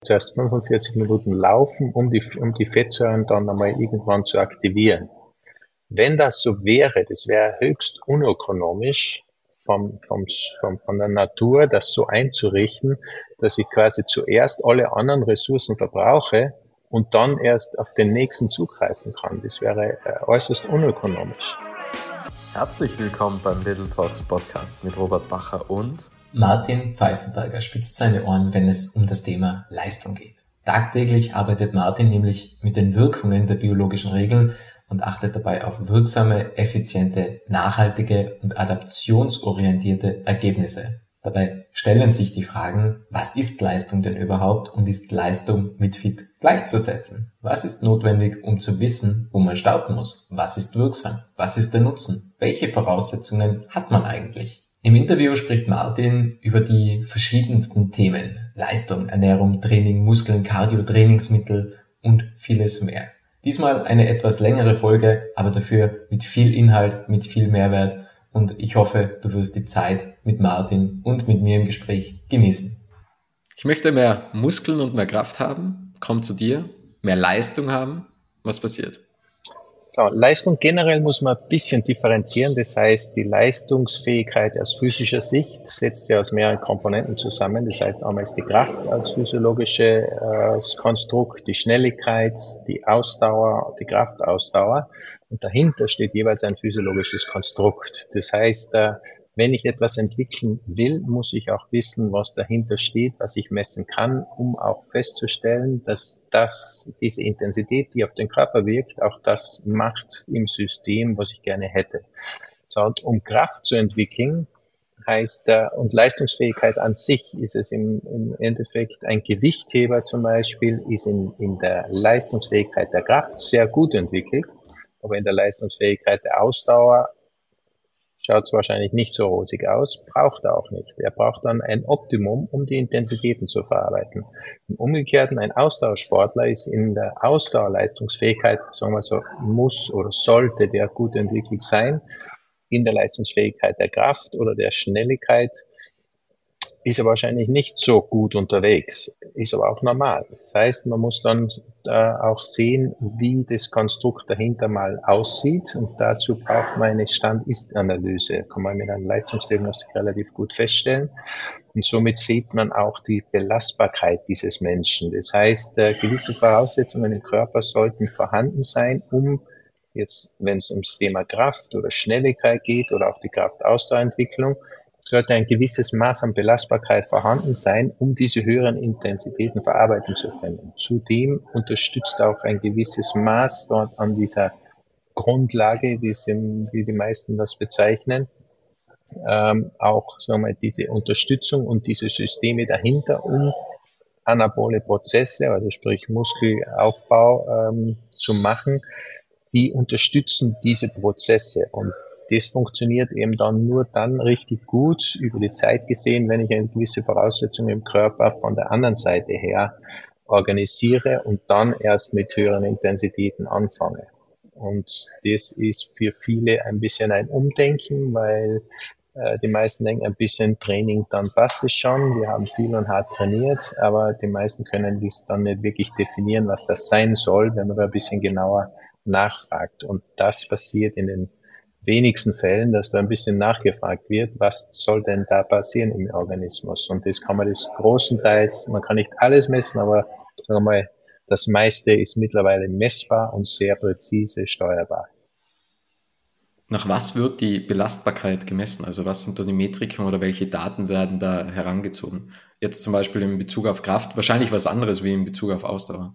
zuerst 45 Minuten laufen, um die Fettsäuren dann einmal irgendwann zu aktivieren. Wenn das so wäre, das wäre höchst unökonomisch von der Natur, das so einzurichten, dass ich quasi zuerst alle anderen Ressourcen verbrauche und dann erst auf den nächsten zugreifen kann. Das wäre äußerst unökonomisch. Herzlich willkommen beim Little Talks Podcast mit Robert Bacher und Martin Pfeifenberger spitzt seine Ohren, wenn es um das Thema Leistung geht. Tagtäglich arbeitet Martin nämlich mit den Wirkungen der biologischen Regeln und achtet dabei auf wirksame, effiziente, nachhaltige und adaptionsorientierte Ergebnisse. Dabei stellen sich die Fragen, was ist Leistung denn überhaupt und ist Leistung mit Fit gleichzusetzen? Was ist notwendig, um zu wissen, wo man starten muss? Was ist wirksam? Was ist der Nutzen? Welche Voraussetzungen hat man eigentlich? Im Interview spricht Martin über die verschiedensten Themen: Leistung, Ernährung, Training, Muskeln, Cardio, Trainingsmittel und vieles mehr. Diesmal eine etwas längere Folge, aber dafür mit viel Inhalt, mit viel Mehrwert, und ich hoffe, du wirst die Zeit mit Martin und mit mir im Gespräch genießen. Ich möchte mehr Muskeln und mehr Kraft haben. Komm zu dir. Mehr Leistung haben. Was passiert? So, Leistung generell muss man ein bisschen differenzieren. Das heißt, die Leistungsfähigkeit aus physischer Sicht setzt sich aus mehreren Komponenten zusammen. Das heißt, einmal ist die Kraft als physiologisches Konstrukt, die Schnelligkeit, die Ausdauer, die Kraftausdauer. Und dahinter steht jeweils ein physiologisches Konstrukt. Das heißt, wenn ich etwas entwickeln will, muss ich auch wissen, was dahinter steht, was ich messen kann, um auch festzustellen, dass diese Intensität, die auf den Körper wirkt, auch das macht im System, was ich gerne hätte. So, und um Kraft zu entwickeln, heißt und Leistungsfähigkeit an sich, ist es im Endeffekt ein Gewichtheber zum Beispiel, ist in der Leistungsfähigkeit der Kraft sehr gut entwickelt, aber in der Leistungsfähigkeit der Ausdauer schaut es wahrscheinlich nicht so rosig aus, braucht er auch nicht. Er braucht dann ein Optimum, um die Intensitäten zu verarbeiten. Im Umgekehrten, ein Ausdauersportler ist in der Ausdauerleistungsfähigkeit, sagen wir so, muss oder sollte der gut entwickelt sein. In der Leistungsfähigkeit der Kraft oder der Schnelligkeit ist er wahrscheinlich nicht so gut unterwegs, ist aber auch normal. Das heißt, man muss dann auch sehen, wie das Konstrukt dahinter mal aussieht, und dazu braucht man eine Stand-Ist-Analyse. Kann man mit einer Leistungsdiagnostik relativ gut feststellen, und somit sieht man auch die Belastbarkeit dieses Menschen. Das heißt, gewisse Voraussetzungen im Körper sollten vorhanden sein, um jetzt, wenn es ums Thema Kraft oder Schnelligkeit geht oder auch die Kraftausdauerentwicklung, sollte ein gewisses Maß an Belastbarkeit vorhanden sein, um diese höheren Intensitäten verarbeiten zu können. Zudem unterstützt auch ein gewisses Maß dort an dieser Grundlage, wie die meisten das bezeichnen, auch, sagen wir, diese Unterstützung und diese Systeme dahinter, um anabole Prozesse, also sprich Muskelaufbau zu machen, die unterstützen diese Prozesse. Und das funktioniert eben nur dann richtig gut über die Zeit gesehen, wenn ich eine gewisse Voraussetzung im Körper von der anderen Seite her organisiere und dann erst mit höheren Intensitäten anfange. Und das ist für viele ein bisschen ein Umdenken, weil die meisten denken, ein bisschen Training, dann passt es schon. Wir haben viel und hart trainiert, aber die meisten können das dann nicht wirklich definieren, was das sein soll, wenn man da ein bisschen genauer nachfragt. Und das passiert in den wenigsten Fällen, dass da ein bisschen nachgefragt wird, was soll denn da passieren im Organismus. Und das kann man des großen Teils, man kann nicht alles messen, aber sagen wir mal, das meiste ist mittlerweile messbar und sehr präzise steuerbar. Nach was wird die Belastbarkeit gemessen? Also was sind da die Metriken oder welche Daten werden da herangezogen? Jetzt zum Beispiel in Bezug auf Kraft, wahrscheinlich was anderes wie in Bezug auf Ausdauer.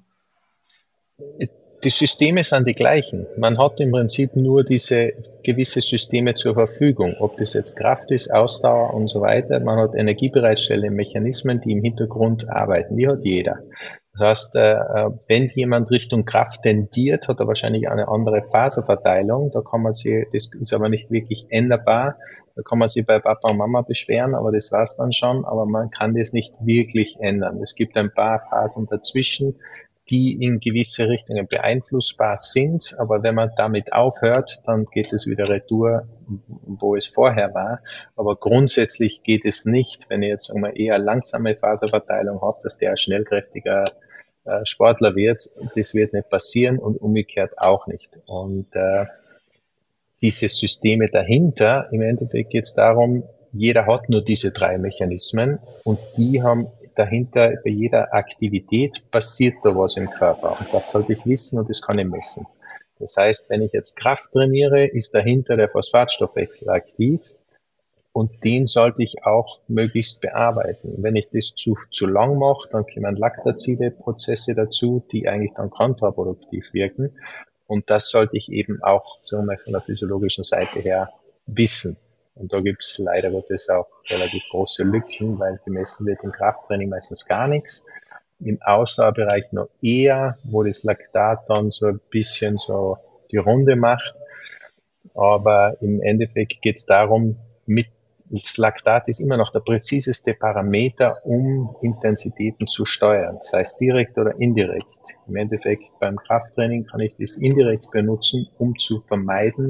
Die Systeme sind die gleichen. Man hat im Prinzip nur diese gewisse Systeme zur Verfügung, ob das jetzt Kraft ist, Ausdauer und so weiter. Man hat energiebereitstellende Mechanismen, die im Hintergrund arbeiten. Die hat jeder. Das heißt, wenn jemand Richtung Kraft tendiert, hat er wahrscheinlich eine andere Faserverteilung. Da kann man sich, das ist aber nicht wirklich änderbar. Da kann man sich bei Papa und Mama beschweren, aber das war's dann schon. Aber man kann das nicht wirklich ändern. Es gibt ein paar Phasen dazwischen, die in gewisse Richtungen beeinflussbar sind. Aber wenn man damit aufhört, dann geht es wieder retour, wo es vorher war. Aber grundsätzlich geht es nicht, wenn ich jetzt sagen wir, eher langsame Faserverteilung habe, dass der schnellkräftiger Sportler wird. Das wird nicht passieren und umgekehrt auch nicht. Und diese Systeme dahinter, im Endeffekt geht es darum, jeder hat nur diese 3 Mechanismen und die haben dahinter, bei jeder Aktivität passiert da was im Körper und das sollte ich wissen und das kann ich messen. Das heißt, wenn ich jetzt Kraft trainiere, ist dahinter der Phosphatstoffwechsel aktiv und den sollte ich auch möglichst bearbeiten. Wenn ich das zu lang mache, dann kommen Laktazide-Prozesse dazu, die eigentlich dann kontraproduktiv wirken und das sollte ich eben auch sagen wir, von der physiologischen Seite her wissen. Und da gibt es leider Gottes auch relativ große Lücken, weil gemessen wird im Krafttraining meistens gar nichts. Im Ausdauerbereich noch eher, wo das Laktat dann so ein bisschen so die Runde macht. Aber im Endeffekt geht es darum, das Laktat ist immer noch der präziseste Parameter, um Intensitäten zu steuern, sei es direkt oder indirekt. Im Endeffekt beim Krafttraining kann ich das indirekt benutzen, um zu vermeiden,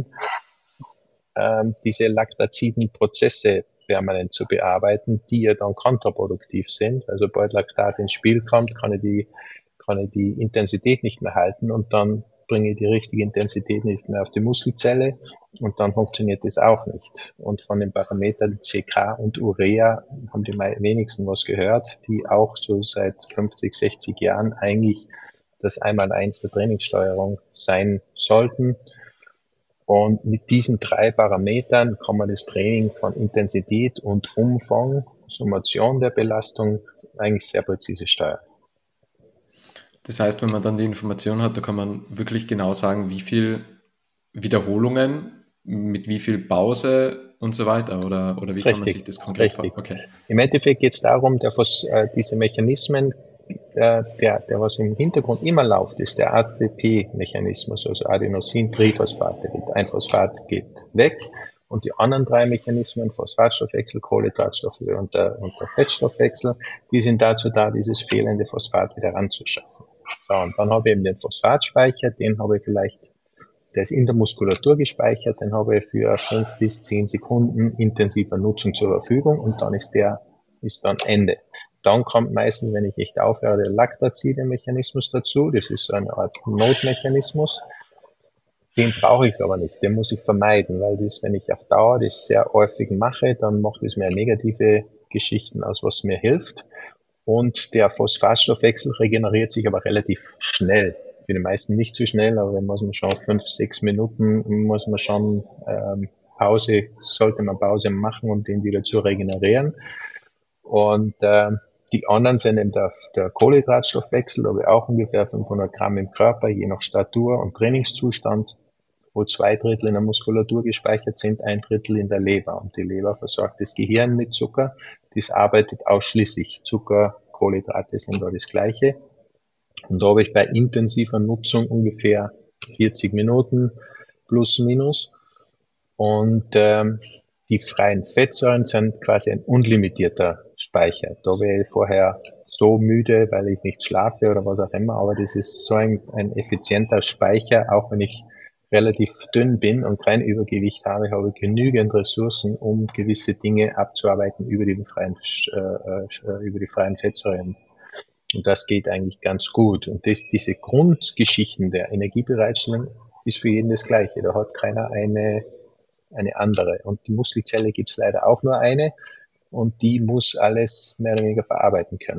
diese laktaziden Prozesse permanent zu bearbeiten, die ja dann kontraproduktiv sind. Also sobald Laktat ins Spiel kommt, kann ich die Intensität nicht mehr halten und dann bringe ich die richtige Intensität nicht mehr auf die Muskelzelle und dann funktioniert das auch nicht. Und von den Parametern CK und Urea haben die wenigsten was gehört, die auch so seit 50, 60 Jahren eigentlich das Einmaleins der Trainingssteuerung sein sollten. Und mit diesen 3 Parametern kann man das Training von Intensität und Umfang, Summation der Belastung eigentlich sehr präzise steuern. Das heißt, wenn man dann die Information hat, da kann man wirklich genau sagen, wie viel Wiederholungen, mit wie viel Pause und so weiter, oder wie kann man sich das konkret vorstellen? Okay. Im Endeffekt geht es darum, diese Mechanismen, der was im Hintergrund immer läuft, ist der ATP-Mechanismus, also Adenosin-Triphosphat. Ein Phosphat geht weg und die anderen 3 Mechanismen, Phosphatstoffwechsel, Kohlenhydratstoffwechsel und der Fettstoffwechsel, die sind dazu da, dieses fehlende Phosphat wieder ranzuschaffen. So, und dann habe ich eben den Phosphatspeicher, den habe ich vielleicht, der ist in der Muskulatur gespeichert, den habe ich für 5 bis 10 Sekunden intensiver Nutzung zur Verfügung und dann ist dann Ende. Dann kommt meistens, wenn ich echt aufhöre, der Laktazide-Mechanismus dazu. Das ist so eine Art Notmechanismus. Den brauche ich aber nicht. Den muss ich vermeiden, weil wenn ich auf Dauer das sehr häufig mache, dann macht es mehr negative Geschichten aus, was mir hilft. Und der Phosphatstoffwechsel regeneriert sich aber relativ schnell. Für die meisten nicht so schnell, aber wenn man schon 5, 6 Minuten muss man schon sollte man Pause machen, um den wieder zu regenerieren. Und die anderen sind eben der Kohlenhydratstoffwechsel, da habe ich auch ungefähr 500 Gramm im Körper, je nach Statur und Trainingszustand, wo 2/3 in der Muskulatur gespeichert sind, 1/3 in der Leber. Und die Leber versorgt das Gehirn mit Zucker. Das arbeitet ausschließlich. Zucker, Kohlenhydrate sind da das Gleiche. Und da habe ich bei intensiver Nutzung ungefähr 40 Minuten plus minus. Und die freien Fettsäuren sind quasi ein unlimitierter Speicher. Da wäre ich vorher so müde, weil ich nicht schlafe oder was auch immer, aber das ist so ein effizienter Speicher, auch wenn ich relativ dünn bin und kein Übergewicht habe ich genügend Ressourcen, um gewisse Dinge abzuarbeiten über die freien Fettsäuren. Und das geht eigentlich ganz gut. Und diese Grundgeschichten der Energiebereitstellung ist für jeden das Gleiche. Da hat keiner eine andere. Und die Muskelzelle gibt es leider auch nur eine und die muss alles mehr oder weniger verarbeiten können.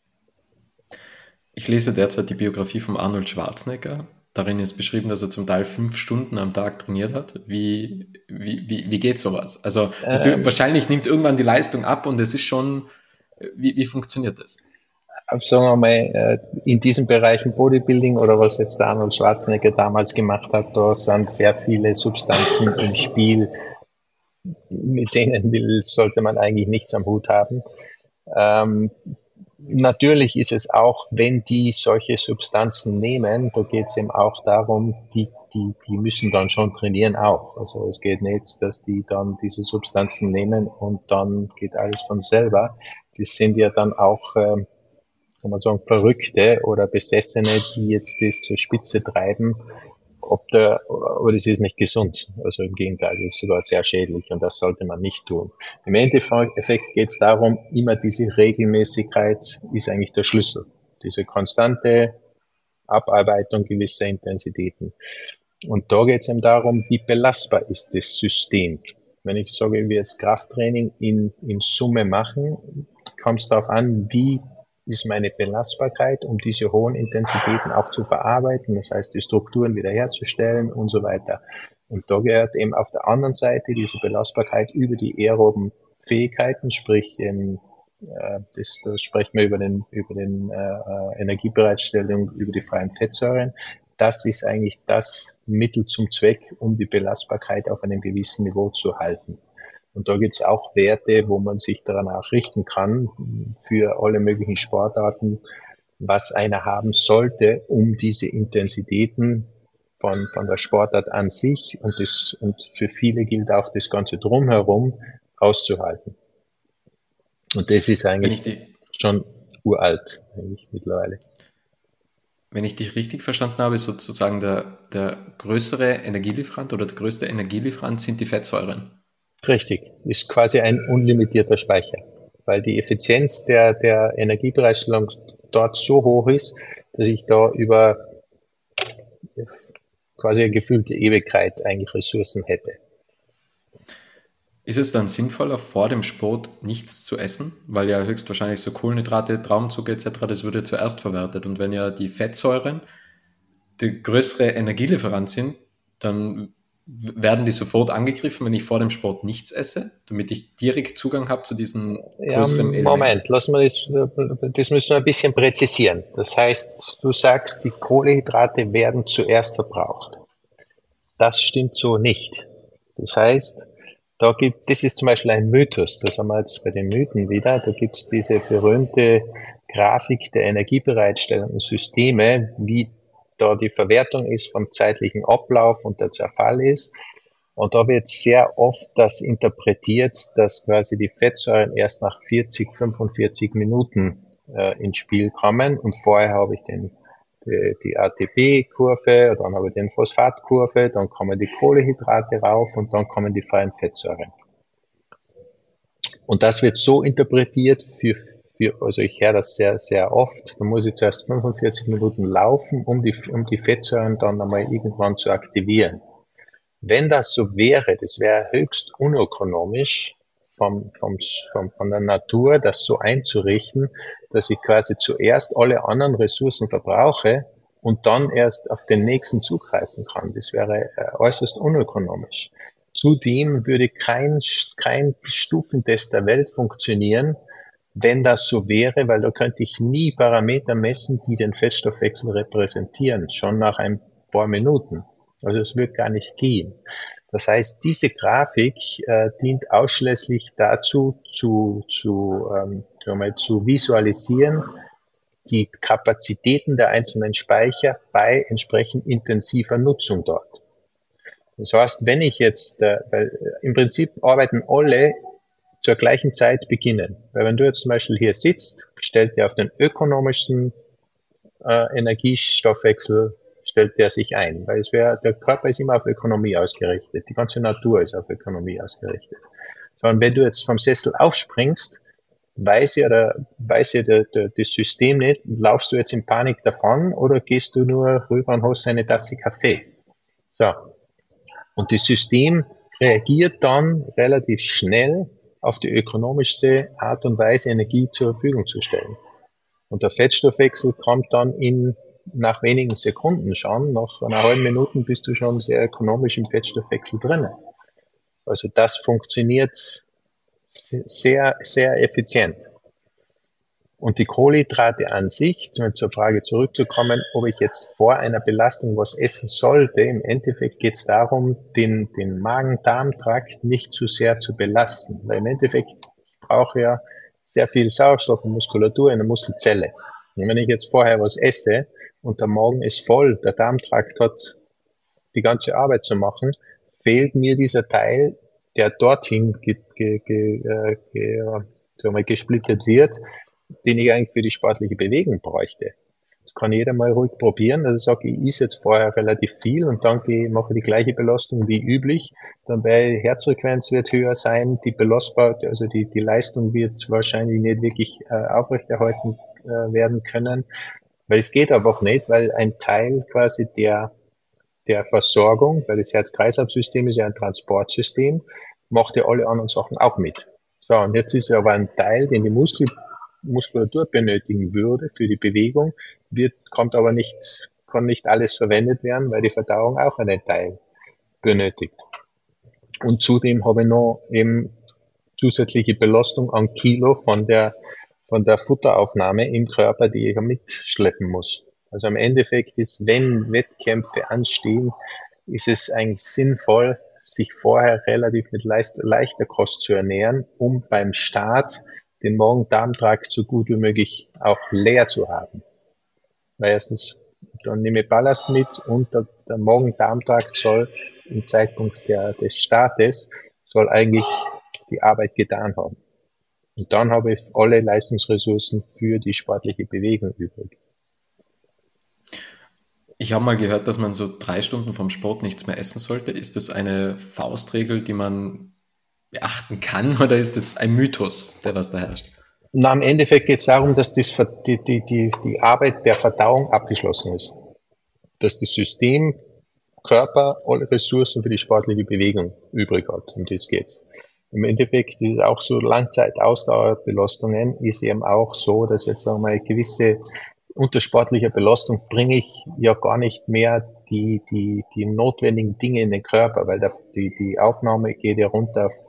Ich lese derzeit die Biografie von Arnold Schwarzenegger. Darin ist beschrieben, dass er zum Teil 5 Stunden am Tag trainiert hat. Wie geht sowas? Also wahrscheinlich nimmt irgendwann die Leistung ab und es ist schon, wie funktioniert das? Sagen wir mal, in diesen Bereichen Bodybuilding oder was jetzt der Arnold Schwarzenegger damals gemacht hat, da sind sehr viele Substanzen im Spiel, mit denen sollte man eigentlich nichts am Hut haben. Natürlich ist es auch, wenn die solche Substanzen nehmen, da geht es eben auch darum, die müssen dann schon trainieren auch. Also es geht nicht, dass die dann diese Substanzen nehmen und dann geht alles von selber. Die sind ja dann auch kann man sagen, Verrückte oder Besessene, die jetzt das zur Spitze treiben, aber das ist nicht gesund. Also im Gegenteil, das ist sogar sehr schädlich und das sollte man nicht tun. Im Endeffekt geht es darum, immer diese Regelmäßigkeit ist eigentlich der Schlüssel. Diese konstante Abarbeitung gewisser Intensitäten. Und da geht es eben darum, wie belastbar ist das System. Wenn ich sage, wir jetzt Krafttraining in Summe machen, kommt es darauf an, wie ist meine Belastbarkeit, um diese hohen Intensitäten auch zu verarbeiten, das heißt, die Strukturen wiederherzustellen und so weiter. Und da gehört eben auf der anderen Seite diese Belastbarkeit über die aeroben Fähigkeiten, sprich, da sprechen wir über den Energiebereitstellung, über die freien Fettsäuren. Das ist eigentlich das Mittel zum Zweck, um die Belastbarkeit auf einem gewissen Niveau zu halten. Und da gibt's auch Werte, wo man sich danach richten kann für alle möglichen Sportarten, was einer haben sollte, um diese Intensitäten von der Sportart an sich und für viele gilt auch das Ganze drumherum auszuhalten. Und das ist eigentlich schon uralt, eigentlich mittlerweile. Wenn ich dich richtig verstanden habe, ist sozusagen der größere Energielieferant oder der größte Energielieferant sind die Fettsäuren. Richtig, ist quasi ein unlimitierter Speicher, weil die Effizienz der Energiebereitstellung dort so hoch ist, dass ich da über quasi eine gefühlte Ewigkeit eigentlich Ressourcen hätte. Ist es dann sinnvoller, vor dem Sport nichts zu essen? Weil ja höchstwahrscheinlich so Kohlenhydrate, Traubenzucker etc., das wird ja zuerst verwertet. Und wenn ja die Fettsäuren der größere Energielieferant sind, dann werden die sofort angegriffen, wenn ich vor dem Sport nichts esse, damit ich direkt Zugang habe zu diesen größeren Elementen? Moment, das müssen wir ein bisschen präzisieren. Das heißt, du sagst, die Kohlenhydrate werden zuerst verbraucht. Das stimmt so nicht. Das heißt, das ist zum Beispiel ein Mythos, das haben wir jetzt bei den Mythen wieder, da gibt es diese berühmte Grafik der energiebereitstellenden Systeme, wie da die Verwertung ist vom zeitlichen Ablauf und der Zerfall ist. Und da wird sehr oft das interpretiert, dass quasi die Fettsäuren erst nach 40, 45 Minuten ins Spiel kommen und vorher habe ich die ATP-Kurve, dann habe ich den Phosphatkurve, dann kommen die Kohlenhydrate rauf und dann kommen die freien Fettsäuren. Und das wird so interpretiert also ich höre das sehr, sehr oft, da muss ich zuerst 45 Minuten laufen, um die Fettsäuren dann einmal irgendwann zu aktivieren. Wenn das so wäre, das wäre höchst unökonomisch von der Natur, das so einzurichten, dass ich quasi zuerst alle anderen Ressourcen verbrauche und dann erst auf den nächsten zugreifen kann. Das wäre äußerst unökonomisch. Zudem würde kein Stufentest der Welt funktionieren, wenn das so wäre, weil da könnte ich nie Parameter messen, die den Fettstoffwechsel repräsentieren, schon nach ein paar Minuten. Also es wird gar nicht gehen. Das heißt, diese Grafik dient ausschließlich dazu, zu visualisieren, die Kapazitäten der einzelnen Speicher bei entsprechend intensiver Nutzung dort. Das heißt, wenn ich jetzt, weil im Prinzip arbeiten alle zur gleichen Zeit beginnen. Weil wenn du jetzt zum Beispiel hier sitzt, stellt der auf den ökonomischsten Energiestoffwechsel stellt der sich ein, weil der Körper ist immer auf Ökonomie ausgerichtet, die ganze Natur ist auf Ökonomie ausgerichtet. Sondern wenn du jetzt vom Sessel aufspringst, weiß ja das System nicht, laufst du jetzt in Panik davon oder gehst du nur rüber und holst eine Tasse Kaffee. So. Und das System reagiert dann relativ schnell auf die ökonomischste Art und Weise, Energie zur Verfügung zu stellen. Und der Fettstoffwechsel kommt dann nach wenigen Sekunden schon, nach einer halben Minute bist du schon sehr ökonomisch im Fettstoffwechsel drinnen. Also das funktioniert sehr, sehr effizient. Und die Kohlenhydrate an sich, zur Frage zurückzukommen, ob ich jetzt vor einer Belastung was essen sollte, im Endeffekt geht es darum, den Magen-Darm-Trakt nicht zu sehr zu belasten. Weil im Endeffekt brauche ich ja sehr viel Sauerstoff und Muskulatur in der Muskelzelle. Und wenn ich jetzt vorher was esse und der Magen ist voll, der Darmtrakt hat die ganze Arbeit zu machen, fehlt mir dieser Teil, der dorthin gesplittet wird, den ich eigentlich für die sportliche Bewegung bräuchte. Das kann jeder mal ruhig probieren. Also ich sage, ich esse jetzt vorher relativ viel und dann mache ich die gleiche Belastung wie üblich. Dann bei Herzfrequenz wird höher sein, die belastbar, also die Leistung wird wahrscheinlich nicht wirklich aufrechterhalten werden können, weil es geht einfach nicht, weil ein Teil quasi der Versorgung, weil das Herz-Kreislauf-System ist ja ein Transportsystem, macht ja alle anderen Sachen auch mit. So, und jetzt ist aber ein Teil, den die Muskulatur benötigen würde für die Bewegung, kann nicht alles verwendet werden, weil die Verdauung auch einen Teil benötigt. Und zudem habe ich noch eben zusätzliche Belastung an Kilo von der Futteraufnahme im Körper, die ich mitschleppen muss. Also im Endeffekt ist, wenn Wettkämpfe anstehen, ist es eigentlich sinnvoll, sich vorher relativ mit leichter Kost zu ernähren, um beim Start den Magen-Darm-Trakt so gut wie möglich auch leer zu haben. Weil erstens, dann nehme ich Ballast mit und der Magen-Darm-Trakt soll im Zeitpunkt des Startes soll eigentlich die Arbeit getan haben. Und dann habe ich alle Leistungsressourcen für die sportliche Bewegung übrig. Ich habe mal gehört, dass man so 3 Stunden vom Sport nichts mehr essen sollte. Ist das eine Faustregel, die man beachten kann, oder ist das ein Mythos, der was da herrscht? Na, im Endeffekt geht es darum, dass die Arbeit der Verdauung abgeschlossen ist. Dass das System, Körper, alle Ressourcen für die sportliche Bewegung übrig hat. Um das geht's. Im Endeffekt ist es auch so, Langzeit-Ausdauerbelastungen ist eben auch so, dass jetzt sagen wir mal gewisse unter sportlicher Belastung bringe ich ja gar nicht mehr die notwendigen Dinge in den Körper, weil die Aufnahme geht ja runter auf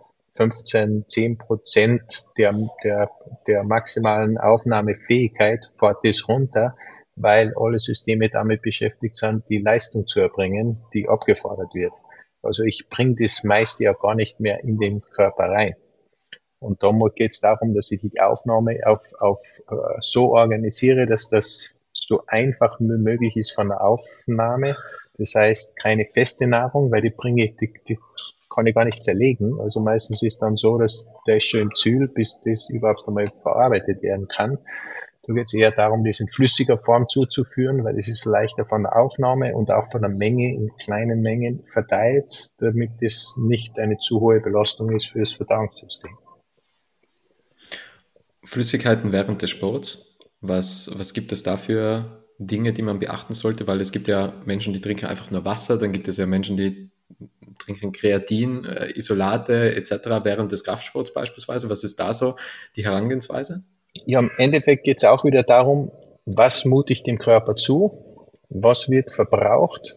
10% der maximalen Aufnahmefähigkeit, fährt das runter, weil alle Systeme damit beschäftigt sind, die Leistung zu erbringen, die abgefordert wird. Also ich bringe das meiste ja gar nicht mehr in den Körper rein. Und da geht es darum, dass ich die Aufnahme so organisiere, dass das so einfach wie möglich ist von der Aufnahme. Das heißt, keine feste Nahrung, weil die kann ich gar nicht zerlegen. Also meistens ist dann so, dass der ist schon im Zühl, bis das überhaupt einmal verarbeitet werden kann. Da geht es eher darum, das in flüssiger Form zuzuführen, weil es ist leichter von der Aufnahme und auch von der Menge in kleinen Mengen verteilt, damit das nicht eine zu hohe Belastung ist für das Verdauungssystem. Flüssigkeiten während des Sports, was gibt es da für Dinge, die man beachten sollte? Weil es gibt ja Menschen, die trinken einfach nur Wasser, dann gibt es ja Menschen, die trinken Kreatin, Isolate etc. während des Kraftsports beispielsweise. Was ist da so die Herangehensweise? Ja, im Endeffekt geht es auch wieder darum, was mute ich dem Körper zu, was wird verbraucht.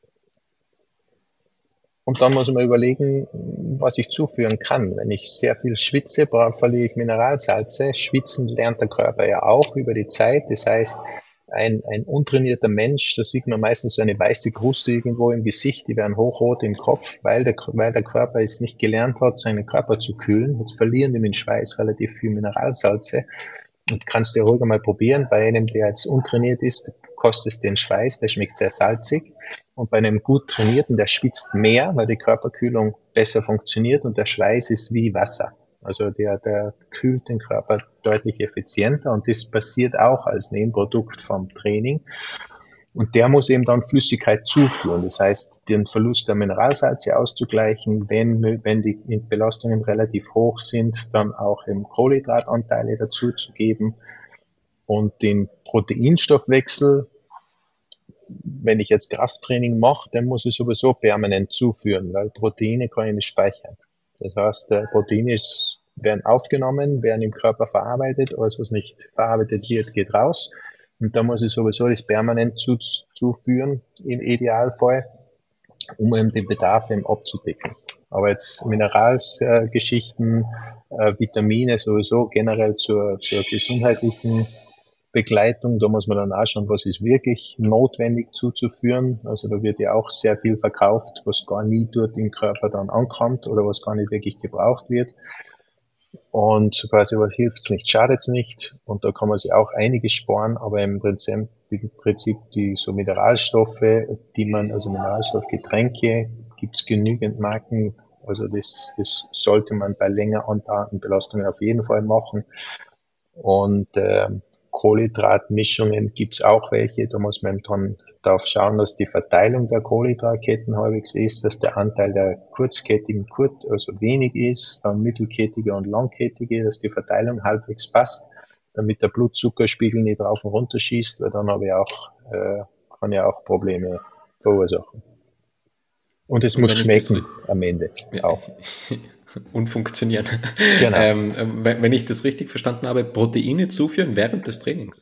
Und dann muss man überlegen, was ich zuführen kann. Wenn ich sehr viel schwitze, verliere ich Mineralsalze. Schwitzen lernt der Körper ja auch über die Zeit. Das heißt, ein untrainierter Mensch, da sieht man meistens so eine weiße Kruste irgendwo im Gesicht, die werden hochrot im Kopf, weil der Körper es nicht gelernt hat, seinen Körper zu kühlen. Jetzt verlieren die mit Schweiß relativ viel Mineralsalze. Und kannst du ja ruhig mal probieren. Bei einem, der jetzt untrainiert ist, kostet es den Schweiß, der schmeckt sehr salzig. Und bei einem gut trainierten, der schwitzt mehr, weil die Körperkühlung besser funktioniert und der Schweiß ist wie Wasser. Also der kühlt den Körper deutlich effizienter und das passiert auch als Nebenprodukt vom Training. Und der muss eben dann Flüssigkeit zuführen. Das heißt, den Verlust der Mineralsalze auszugleichen, wenn die Belastungen relativ hoch sind, dann auch eben Kohlenhydratanteile dazu zu geben. Und den Proteinstoffwechsel, wenn ich jetzt Krafttraining mache, dann muss ich sowieso permanent zuführen, weil Proteine kann ich nicht speichern. Das heißt, Proteine werden aufgenommen, werden im Körper verarbeitet, alles was nicht verarbeitet wird, geht raus. Und da muss ich sowieso das permanent zuführen, im Idealfall, um eben den Bedarf eben abzudecken. Aber jetzt Mineralgeschichten, Vitamine sowieso generell zur gesundheitlichen Begleitung, da muss man dann auch schauen, was ist wirklich notwendig zuzuführen. Also da wird ja auch sehr viel verkauft, was gar nie dort im Körper dann ankommt oder was gar nicht wirklich gebraucht wird. Und quasi, was hilft's nicht, schadet's nicht. Und da kann man sich auch einiges sparen, aber im Prinzip die so Mineralstoffe, also Mineralstoffgetränke, gibt's genügend Marken. Also das sollte man bei länger andauernden Belastungen auf jeden Fall machen. Und Kohlenhydratmischungen gibt's auch welche. Da muss man dann darauf schauen, dass die Verteilung der Kohlenhydratketten halbwegs ist, dass der Anteil der kurzkettigen also wenig ist, dann mittelkettige und langkettige, dass die Verteilung halbwegs passt, damit der Blutzuckerspiegel nicht rauf und runter schießt, weil dann kann ja auch Probleme verursachen. Und es muss schmecken am Ende auch. Und funktionieren. Genau. Wenn ich das richtig verstanden habe, Proteine zuführen während des Trainings?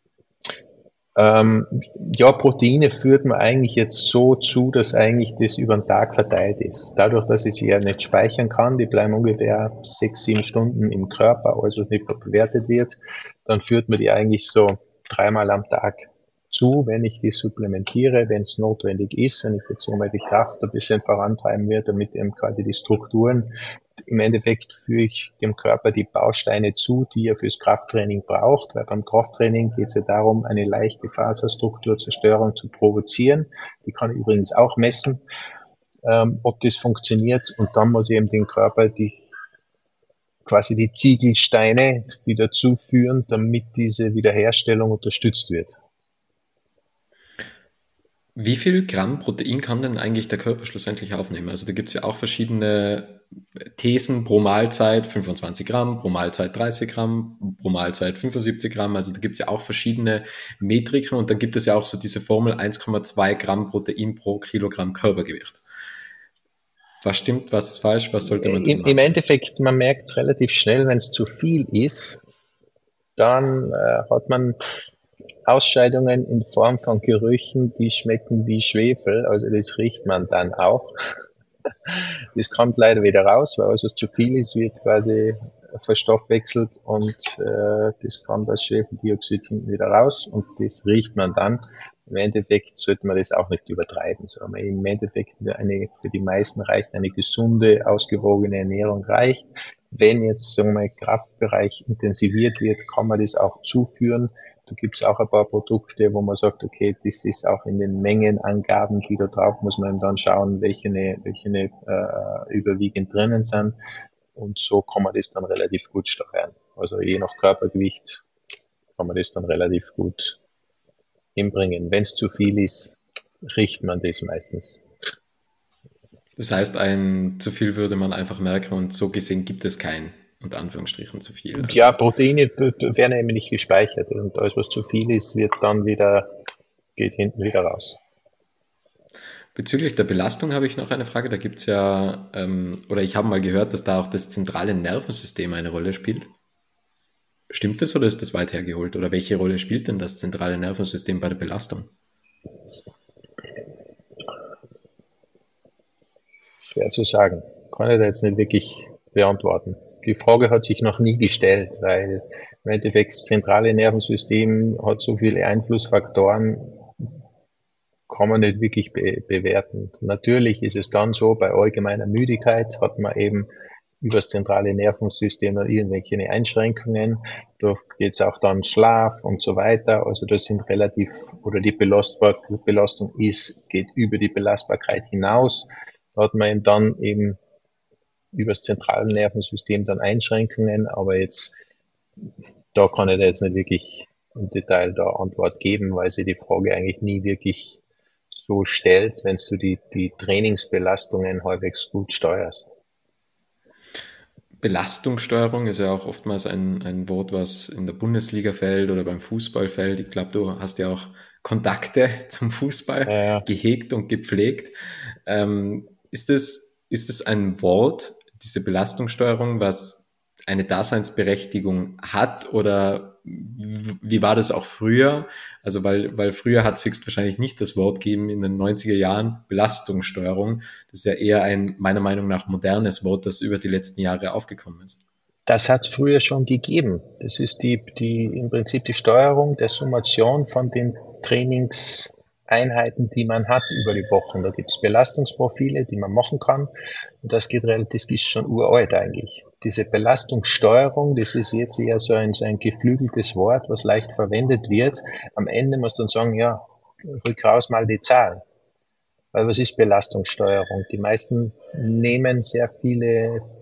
Ja, Proteine führt man eigentlich jetzt so zu, dass eigentlich das über den Tag verteilt ist. Dadurch, dass ich sie ja nicht speichern kann, die bleiben ungefähr 6-7 Stunden im Körper, also was nicht bewertet wird, dann führt man die eigentlich so 3-mal am Tag zu, wenn ich die supplementiere, wenn es notwendig ist, wenn ich jetzt so mal die Kraft ein bisschen vorantreiben will, damit eben quasi die Strukturen, im Endeffekt führe ich dem Körper die Bausteine zu, die er fürs Krafttraining braucht, weil beim Krafttraining geht es ja darum, eine leichte Faserstrukturzerstörung zu provozieren. Die kann ich übrigens auch messen, ob das funktioniert, und dann muss ich eben den Körper quasi die Ziegelsteine wieder zuführen, damit diese Wiederherstellung unterstützt wird. Wie viel Gramm Protein kann denn eigentlich der Körper schlussendlich aufnehmen? Also da gibt es ja auch verschiedene Thesen pro Mahlzeit, 25 Gramm, pro Mahlzeit 30 Gramm, pro Mahlzeit 75 Gramm. Also da gibt es ja auch verschiedene Metriken, und dann gibt es ja auch so diese Formel 1,2 Gramm Protein pro Kilogramm Körpergewicht. Was stimmt, was ist falsch, was sollte man tun? Im Endeffekt, man merkt es relativ schnell, wenn es zu viel ist, dann hat man Ausscheidungen in Form von Gerüchen, die schmecken wie Schwefel, also das riecht man dann auch. Das kommt leider wieder raus, weil also es zu viel ist, wird quasi verstoffwechselt und das kommt als Schwefeldioxid hinten wieder raus und das riecht man dann. Im Endeffekt sollte man das auch nicht übertreiben. So, im Endeffekt für die meisten reicht eine gesunde, ausgewogene Ernährung reicht. Wenn jetzt, sagen wir mal, Kraftbereich intensiviert wird, kann man das auch zuführen. Da gibt es auch ein paar Produkte, wo man sagt, okay, das ist auch in den Mengenangaben, die da drauf, muss man dann schauen, welche überwiegend drinnen sind. Und so kann man das dann relativ gut steuern. Also je nach Körpergewicht kann man das dann relativ gut hinbringen. Wenn es zu viel ist, riecht man das meistens. Das heißt, ein zu viel würde man einfach merken, und so gesehen gibt es kein, unter Anführungsstrichen, zu viel. Also ja, Proteine werden eben nicht gespeichert, und alles, was zu viel ist, geht hinten wieder raus. Bezüglich der Belastung habe ich noch eine Frage. Da gibt es ja, oder ich habe mal gehört, dass da auch das zentrale Nervensystem eine Rolle spielt. Stimmt das oder ist das weit hergeholt? Oder welche Rolle spielt denn das zentrale Nervensystem bei der Belastung? Schwer zu sagen. Kann ich da jetzt nicht wirklich beantworten. Die Frage hat sich noch nie gestellt, weil im Endeffekt das zentrale Nervensystem hat so viele Einflussfaktoren, kann man nicht wirklich bewerten. Natürlich ist es dann so, bei allgemeiner Müdigkeit hat man eben über das zentrale Nervensystem noch irgendwelche Einschränkungen. Da geht es auch dann Schlaf und so weiter. Also das sind die Belastung geht über die Belastbarkeit hinaus. Da hat man dann eben über das zentrale Nervensystem dann Einschränkungen, aber da kann ich da jetzt nicht wirklich im Detail da Antwort geben, weil sie die Frage eigentlich nie wirklich so stellt, wenn du die Trainingsbelastungen halbwegs gut steuerst. Belastungssteuerung ist ja auch oftmals ein Wort, was in der Bundesliga fällt oder beim Fußball fällt. Ich glaube, du hast ja auch Kontakte zum Fußball gehegt und gepflegt. Ist es ein Wort, diese Belastungssteuerung, was eine Daseinsberechtigung hat, oder wie war das auch früher? Also weil früher hat es höchstwahrscheinlich nicht das Wort gegeben in den 90er Jahren, Belastungssteuerung. Das ist ja eher ein, meiner Meinung nach, modernes Wort, das über die letzten Jahre aufgekommen ist. Das hat es früher schon gegeben. Das ist im Prinzip die Steuerung der Summation von den Trainingseinheiten, die man hat über die Wochen. Da gibt es Belastungsprofile, die man machen kann. Und das ist schon uralt eigentlich. Diese Belastungssteuerung, das ist jetzt eher so ein geflügeltes Wort, was leicht verwendet wird. Am Ende muss man sagen, ja, rück raus mal die Zahlen. Weil was ist Belastungssteuerung? Die meisten nehmen sehr viele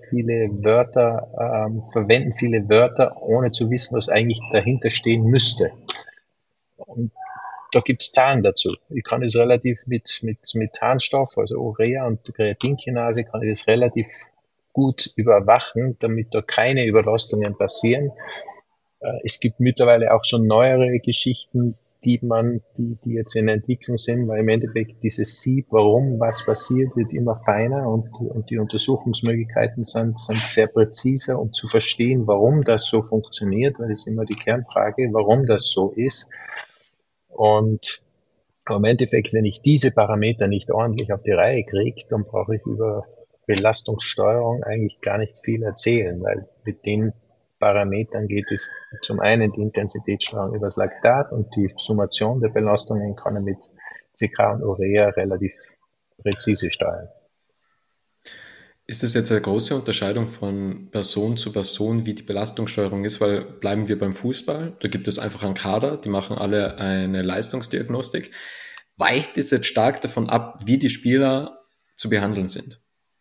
viele Wörter, verwenden viele Wörter, ohne zu wissen, was eigentlich dahinter stehen müsste. Und da gibt's Zahlen dazu. Ich kann es relativ mit Harnstoff, also Urea und Kreatinkinase, kann ich das relativ gut überwachen, damit da keine Überlastungen passieren. Es gibt mittlerweile auch schon neuere Geschichten, die jetzt in Entwicklung sind, weil im Endeffekt dieses Sieb, warum was passiert, wird immer feiner und die Untersuchungsmöglichkeiten sind sehr präziser, um zu verstehen, warum das so funktioniert, weil das ist immer die Kernfrage, warum das so ist. Und im Endeffekt, wenn ich diese Parameter nicht ordentlich auf die Reihe kriege, dann brauche ich über Belastungssteuerung eigentlich gar nicht viel erzählen, weil mit den Parametern geht es zum einen die Intensitätssteuerung über das Laktat und die Summation der Belastungen kann ich mit CK und Urea relativ präzise steuern. Ist das jetzt eine große Unterscheidung von Person zu Person, wie die Belastungssteuerung ist? Weil bleiben wir beim Fußball, da gibt es einfach einen Kader, die machen alle eine Leistungsdiagnostik. Weicht es jetzt stark davon ab, wie die Spieler zu behandeln sind?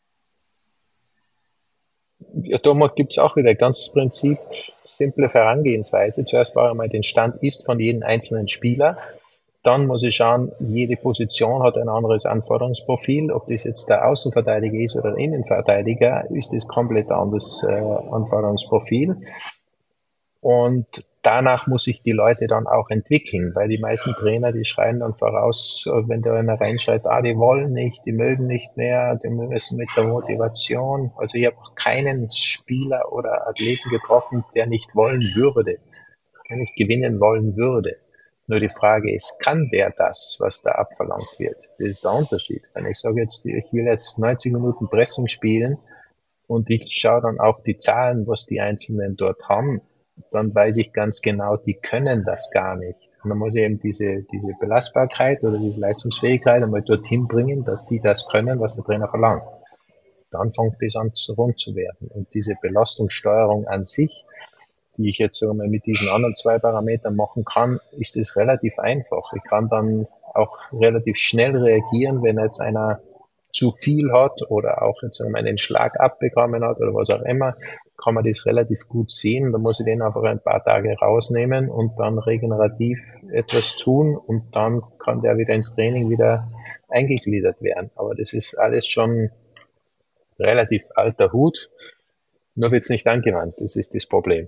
Ja, da gibt es auch wieder ein ganz Prinzip, simple Herangehensweise. Zuerst brauche ich mal den Stand ist von jedem einzelnen Spieler. Dann muss ich schauen, jede Position hat ein anderes Anforderungsprofil. Ob das jetzt der Außenverteidiger ist oder der Innenverteidiger, ist das komplett anderes Anforderungsprofil. Und danach muss ich die Leute dann auch entwickeln, weil die meisten Trainer, die schreien dann voraus, wenn da einer reinschreit, die wollen nicht, die mögen nicht mehr, die müssen mit der Motivation. Also ich habe keinen Spieler oder Athleten getroffen, der nicht wollen würde, der nicht gewinnen wollen würde. Nur die Frage ist, kann der das, was da abverlangt wird? Das ist der Unterschied. Wenn ich sage jetzt, ich will jetzt 90 Minuten Pressing spielen und ich schaue dann auf die Zahlen, was die Einzelnen dort haben, dann weiß ich ganz genau, die können das gar nicht. Und dann muss ich eben diese Belastbarkeit oder diese Leistungsfähigkeit einmal dorthin bringen, dass die das können, was der Trainer verlangt. Dann fängt es an, rund zu werden. Und diese Belastungssteuerung an sich, die ich jetzt so mal mit diesen anderen 2 Parametern machen kann, ist es relativ einfach. Ich kann dann auch relativ schnell reagieren, wenn jetzt einer zu viel hat oder auch jetzt einen Schlag abbekommen hat oder was auch immer, kann man das relativ gut sehen. Da muss ich den einfach ein paar Tage rausnehmen und dann regenerativ etwas tun und dann kann der wieder ins Training wieder eingegliedert werden. Aber das ist alles schon relativ alter Hut, nur wird es nicht angewandt. Das ist das Problem.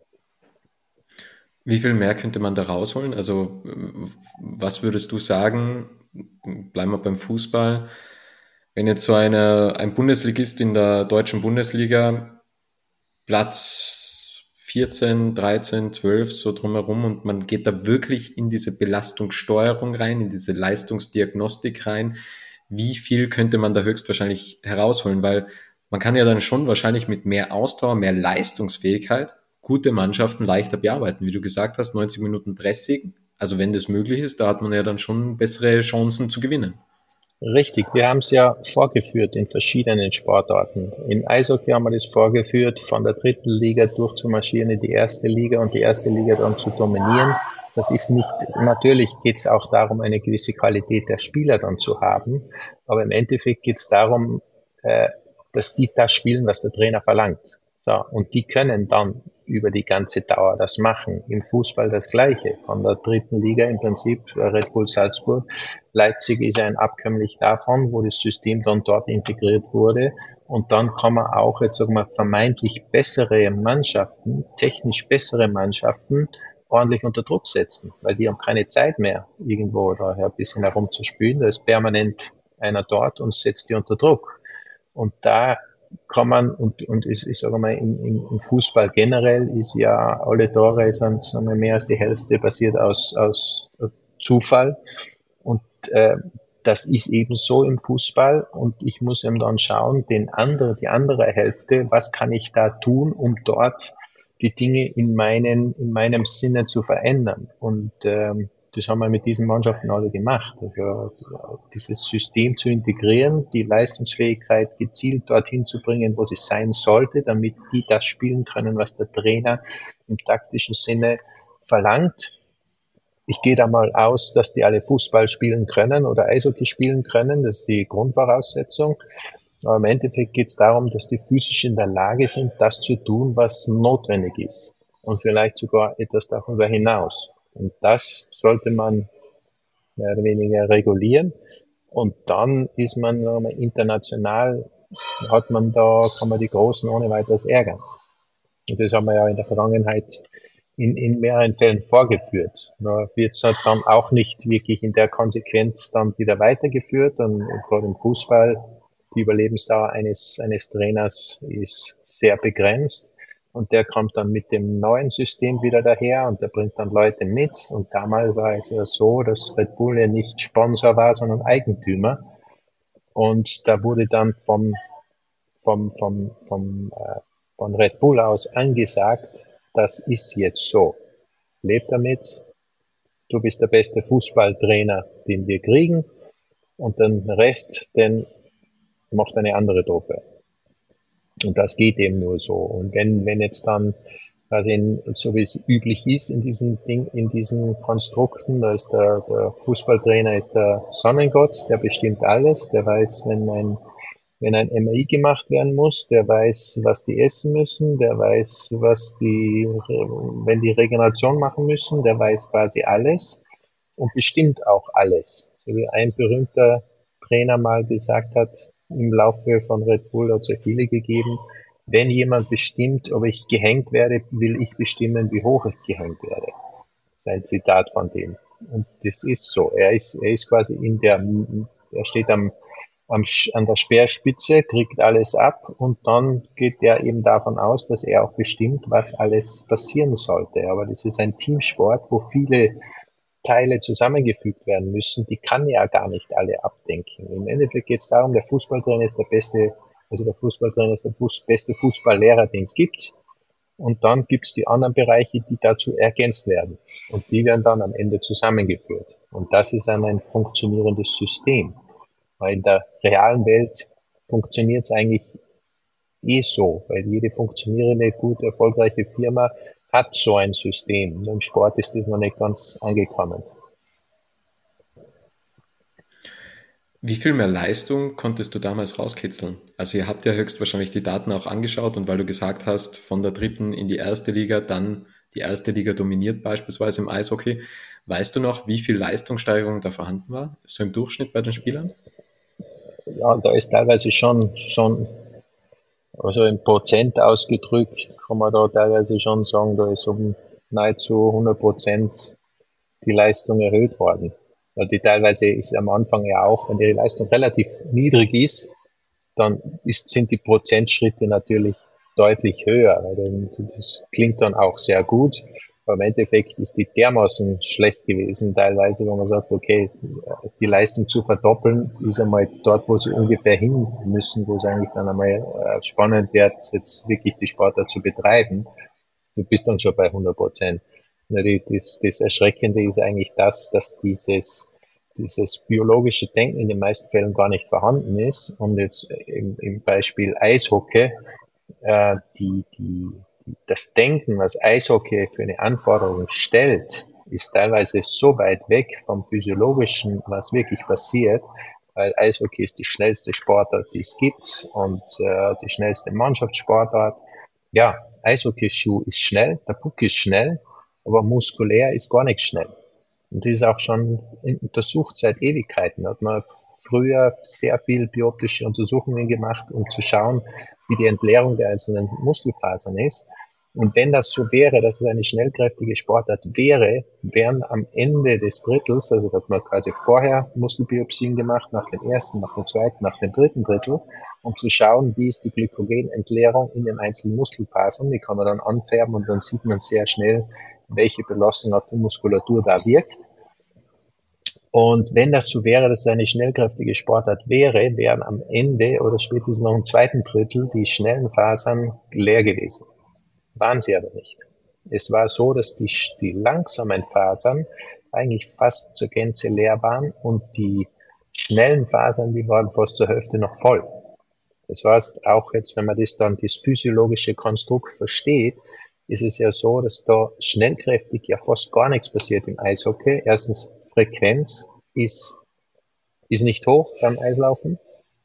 Wie viel mehr könnte man da rausholen? Also was würdest du sagen, bleiben wir beim Fußball, wenn jetzt so ein Bundesligist in der deutschen Bundesliga Platz 14, 13, 12 so drumherum und man geht da wirklich in diese Belastungssteuerung rein, in diese Leistungsdiagnostik rein, wie viel könnte man da höchstwahrscheinlich herausholen? Weil man kann ja dann schon wahrscheinlich mit mehr Ausdauer, mehr Leistungsfähigkeit gute Mannschaften leichter bearbeiten. Wie du gesagt hast, 90 Minuten Pressing, also wenn das möglich ist, da hat man ja dann schon bessere Chancen zu gewinnen. Richtig, wir haben es ja vorgeführt in verschiedenen Sportarten. Im Eishockey haben wir das vorgeführt, von der 3. Liga durchzumarschieren in die 1. Liga und die 1. Liga dann zu dominieren. Das ist nicht, natürlich geht es auch darum, eine gewisse Qualität der Spieler dann zu haben, aber im Endeffekt geht es darum, dass die das spielen, was der Trainer verlangt. So, und die können dann über die ganze Dauer das machen. Im Fußball das Gleiche. Von der 3. Liga im Prinzip Red Bull Salzburg. Leipzig ist ein Abkömmlich davon, wo das System dann dort integriert wurde. Und dann kann man auch jetzt sagen wir vermeintlich bessere Mannschaften, technisch bessere Mannschaften ordentlich unter Druck setzen, weil die haben keine Zeit mehr, irgendwo da ein bisschen herumzuspielen. Da ist permanent einer dort und setzt die unter Druck. Und da kann man, und ich sage mal, im Fußball generell ist ja, alle Tore sind mehr als die Hälfte basiert aus Zufall. Und das ist eben so im Fußball. Und ich muss eben dann schauen, die andere Hälfte, was kann ich da tun, um dort die Dinge in meinem Sinne zu verändern. Und das haben wir mit diesen Mannschaften alle gemacht. Also dieses System zu integrieren, die Leistungsfähigkeit gezielt dorthin zu bringen, wo sie sein sollte, damit die das spielen können, was der Trainer im taktischen Sinne verlangt. Ich gehe da mal aus, dass die alle Fußball spielen können oder Eishockey spielen können. Das ist die Grundvoraussetzung. Aber im Endeffekt geht es darum, dass die physisch in der Lage sind, das zu tun, was notwendig ist. Und vielleicht sogar etwas darüber hinaus. Und das sollte man mehr oder weniger regulieren. Und dann ist man international, kann man die Großen ohne weiteres ärgern. Und das haben wir ja in der Vergangenheit in mehreren Fällen vorgeführt. Da wird es halt dann auch nicht wirklich in der Konsequenz dann wieder weitergeführt. Und gerade im Fußball, die Überlebensdauer eines Trainers ist sehr begrenzt. Und der kommt dann mit dem neuen System wieder daher und der bringt dann Leute mit. Und damals war es ja so, dass Red Bull ja nicht Sponsor war, sondern Eigentümer. Und da wurde dann von Red Bull aus angesagt, das ist jetzt so. Leb damit, du bist der beste Fußballtrainer, den wir kriegen, und den Rest, den macht eine andere Truppe. Und das geht eben nur so. Und wenn jetzt dann, so wie es üblich ist in diesen Konstrukten, da ist der Fußballtrainer ist der Sonnengott, der bestimmt alles, der weiß, wenn ein MRI gemacht werden muss, der weiß, was die essen müssen, der weiß, wenn die Regeneration machen müssen, der weiß quasi alles und bestimmt auch alles. So wie ein berühmter Trainer mal gesagt hat, im Laufe von Red Bull hat es ja viele gegeben, wenn jemand bestimmt, ob ich gehängt werde, will ich bestimmen, wie hoch ich gehängt werde. Das ist ein Zitat von dem. Und das ist so. Er ist quasi er steht an der Speerspitze, kriegt alles ab und dann geht er eben davon aus, dass er auch bestimmt, was alles passieren sollte. Aber das ist ein Teamsport, wo viele Teile zusammengefügt werden müssen, die kann er gar nicht alle abdenken. Im Endeffekt geht es darum, der Fußballtrainer ist der beste Fußballlehrer, den es gibt. Und dann gibt es die anderen Bereiche, die dazu ergänzt werden. Und die werden dann am Ende zusammengeführt. Und das ist ein funktionierendes System. Weil in der realen Welt funktioniert es eigentlich so, weil jede funktionierende, gut erfolgreiche Firma hat so ein System. Im Sport ist das noch nicht ganz angekommen. Wie viel mehr Leistung konntest du damals rauskitzeln? Also ihr habt ja höchstwahrscheinlich die Daten auch angeschaut und weil du gesagt hast, von der dritten in die erste Liga, dann die erste Liga dominiert beispielsweise im Eishockey. Weißt du noch, wie viel Leistungssteigerung da vorhanden war? So im Durchschnitt bei den Spielern? Ja, da ist teilweise schon, also in Prozent ausgedrückt, kann man da teilweise schon sagen, da ist um nahezu 100% die Leistung erhöht worden. Weil die teilweise ist am Anfang ja auch, wenn die Leistung relativ niedrig ist, dann sind die Prozentschritte natürlich deutlich höher. Weil das klingt dann auch sehr gut. Aber im Endeffekt ist die dermaßen schlecht gewesen, teilweise, wo man sagt, okay, die Leistung zu verdoppeln, ist einmal dort, wo sie ungefähr hin müssen, wo es eigentlich dann einmal spannend wird, jetzt wirklich die Sportart zu betreiben. Du bist dann schon bei 100%. Das Erschreckende ist eigentlich das, dass dieses biologische Denken in den meisten Fällen gar nicht vorhanden ist. Und jetzt im Beispiel Eishockey, das Denken, was Eishockey für eine Anforderung stellt, ist teilweise so weit weg vom Physiologischen, was wirklich passiert, weil Eishockey ist die schnellste Sportart, die es gibt und die schnellste Mannschaftssportart. Ja, Eishockeyschuh ist schnell, der Puck ist schnell, aber muskulär ist gar nicht schnell. Und das ist auch schon untersucht seit Ewigkeiten. Da hat man früher sehr viel bioptische Untersuchungen gemacht, um zu schauen, wie die Entleerung der einzelnen Muskelfasern ist. Und wenn das so wäre, dass es eine schnellkräftige Sportart wäre, wären am Ende des Drittels, also da hat man quasi vorher Muskelbiopsien gemacht, nach dem ersten, nach dem zweiten, nach dem dritten Drittel, um zu schauen, wie ist die Glykogenentleerung in den einzelnen Muskelfasern. Die kann man dann anfärben und dann sieht man sehr schnell, welche Belastung auf die Muskulatur da wirkt. Und wenn das so wäre, dass es eine schnellkräftige Sportart wäre, wären am Ende oder spätestens noch im zweiten Drittel die schnellen Fasern leer gewesen. Waren sie aber nicht. Es war so, dass die langsamen Fasern eigentlich fast zur Gänze leer waren und die schnellen Fasern, die waren fast zur Hälfte noch voll. Das heißt, auch jetzt, wenn man das physiologische Konstrukt versteht, ist es ja so, dass da schnellkräftig ja fast gar nichts passiert im Eishockey. Erstens, Frequenz ist nicht hoch beim Eislaufen.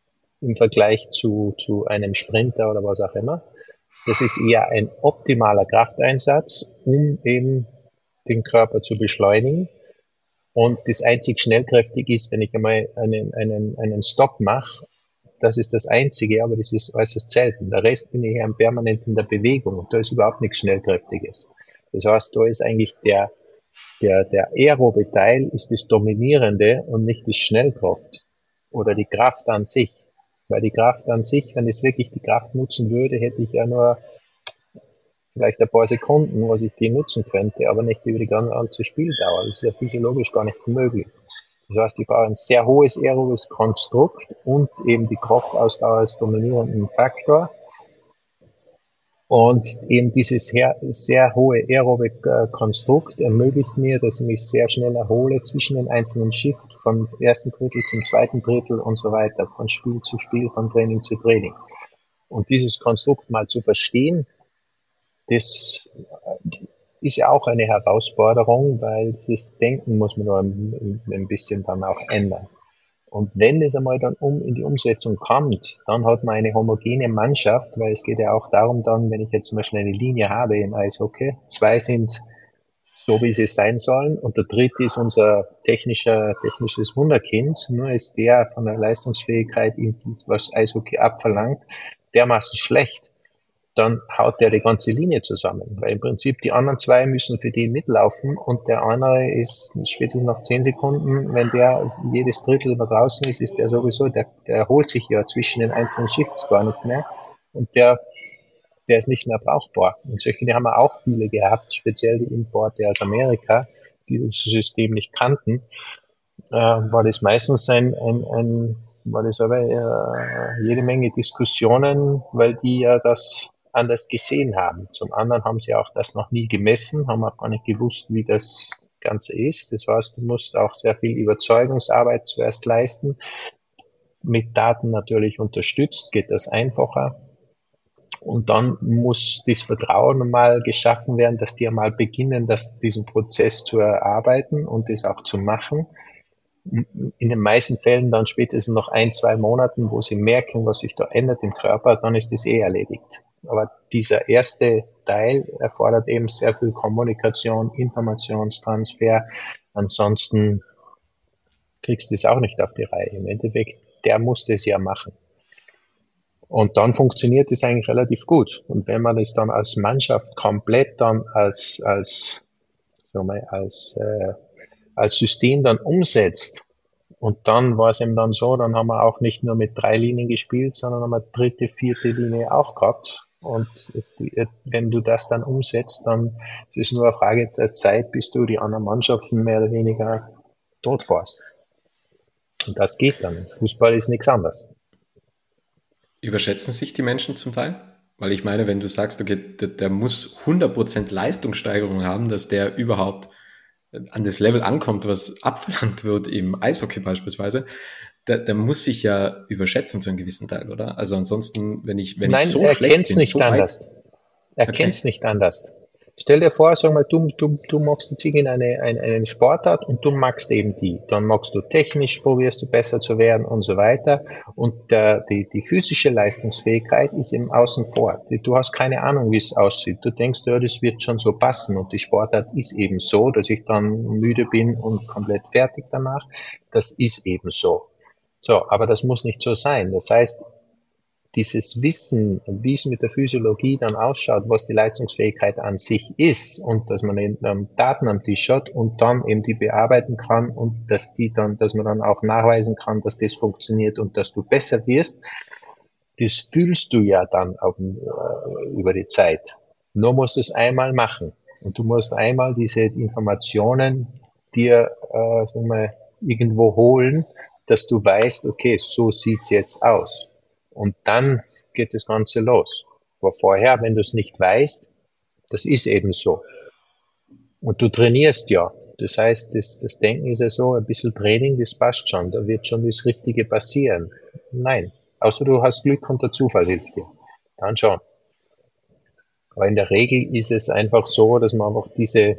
im Vergleich zu einem Sprinter oder was auch immer. Das ist eher ein optimaler Krafteinsatz, um eben den Körper zu beschleunigen. Und das einzig schnellkräftig ist, wenn ich einmal einen Stopp mache. Das ist das Einzige, aber das ist äußerst selten. Der Rest bin ich permanent in der Bewegung und da ist überhaupt nichts Schnellkräftiges. Das heißt, da ist eigentlich der aerobe Teil ist das Dominierende und nicht die Schnellkraft oder die Kraft an sich. Weil die Kraft an sich, wenn ich wirklich die Kraft nutzen würde, hätte ich ja nur vielleicht ein paar Sekunden, was ich die nutzen könnte, aber nicht über die ganze Spieldauer. Das ist ja physiologisch gar nicht möglich. Das heißt, ich brauche ein sehr hohes aerobes Konstrukt und eben die Kraftausdauer als dominierenden Faktor. Und eben dieses sehr hohe aerobe Konstrukt ermöglicht mir, dass ich mich sehr schnell erhole zwischen den einzelnen Shift, vom ersten Drittel zum zweiten Drittel und so weiter, von Spiel zu Spiel, von Training zu Training. Und dieses Konstrukt mal zu verstehen, das ist ja auch eine Herausforderung, weil das Denken muss man nur ein bisschen dann auch ändern. Und wenn es einmal dann in die Umsetzung kommt, dann hat man eine homogene Mannschaft, weil es geht ja auch darum dann, wenn ich jetzt zum Beispiel eine Linie habe im Eishockey, 2 sind so, wie sie sein sollen und der dritte ist unser technisches Wunderkind, nur ist der von der Leistungsfähigkeit, was Eishockey abverlangt, dermaßen schlecht, dann haut der die ganze Linie zusammen, weil im Prinzip die anderen 2 müssen für die mitlaufen und der andere ist spätestens nach 10 Sekunden, wenn der jedes Drittel über draußen ist der sowieso, der erholt sich ja zwischen den einzelnen Shifts gar nicht mehr und der ist nicht mehr brauchbar. Und solche haben wir auch viele gehabt, speziell die Importe aus Amerika, die das System nicht kannten, war das meistens war das aber jede Menge Diskussionen, weil die ja das anders gesehen haben. Zum anderen haben sie auch das noch nie gemessen, haben auch gar nicht gewusst, wie das Ganze ist. Das heißt, du musst auch sehr viel Überzeugungsarbeit zuerst leisten. Mit Daten natürlich unterstützt, geht das einfacher. Und dann muss das Vertrauen mal geschaffen werden, dass die einmal beginnen, diesen Prozess zu erarbeiten und das auch zu machen. In den meisten Fällen dann spätestens noch 1-2 Monaten, wo sie merken, was sich da ändert im Körper, dann ist das erledigt. Aber dieser erste Teil erfordert eben sehr viel Kommunikation, Informationstransfer. Ansonsten kriegst du es auch nicht auf die Reihe. Im Endeffekt, der muss das ja machen. Und dann funktioniert es eigentlich relativ gut. Und wenn man das dann als Mannschaft komplett dann als System dann umsetzt, und dann war es eben dann so, dann haben wir auch nicht nur mit 3 Linien gespielt, sondern haben wir 3., 4. Linie auch gehabt. Und wenn du das dann umsetzt, dann ist es nur eine Frage der Zeit, bis du die anderen Mannschaften mehr oder weniger totfährst. Und das geht dann. Fußball ist nichts anderes. Überschätzen sich die Menschen zum Teil? Weil ich meine, wenn du sagst, okay, der muss 100% Leistungssteigerung haben, dass der überhaupt an das Level ankommt, was abverlangt wird im Eishockey beispielsweise, der muss sich ja überschätzen zu einem gewissen Teil, oder? Also ansonsten, wenn ich so schlecht bin, so weit... Er kennt es nicht anders. Stell dir vor, sag mal, du machst jetzt einen Sportart und du magst eben die. Dann magst du technisch, probierst du besser zu werden und so weiter. Und die physische Leistungsfähigkeit ist eben außen vor. Du hast keine Ahnung, wie es aussieht. Du denkst, ja, das wird schon so passen. Und die Sportart ist eben so, dass ich dann müde bin und komplett fertig danach. Das ist eben so. So, aber das muss nicht so sein. Das heißt, dieses Wissen, wie es mit der Physiologie dann ausschaut, was die Leistungsfähigkeit an sich ist und dass man Daten am Tisch hat und dann eben die bearbeiten kann und dass man dann auch nachweisen kann, dass das funktioniert und dass du besser wirst, das fühlst du ja dann über die Zeit. Nur musst du es einmal machen und du musst einmal diese Informationen dir irgendwo holen, dass du weißt, okay, so sieht's jetzt aus. Und dann geht das Ganze los. Aber vorher, wenn du es nicht weißt, das ist eben so. Und du trainierst ja. Das heißt, das Denken ist ja so, ein bisschen Training, das passt schon. Da wird schon das Richtige passieren. Nein. Außer du hast Glück und der Zufall hilft dir. Dann schon. Aber in der Regel ist es einfach so, dass man einfach diese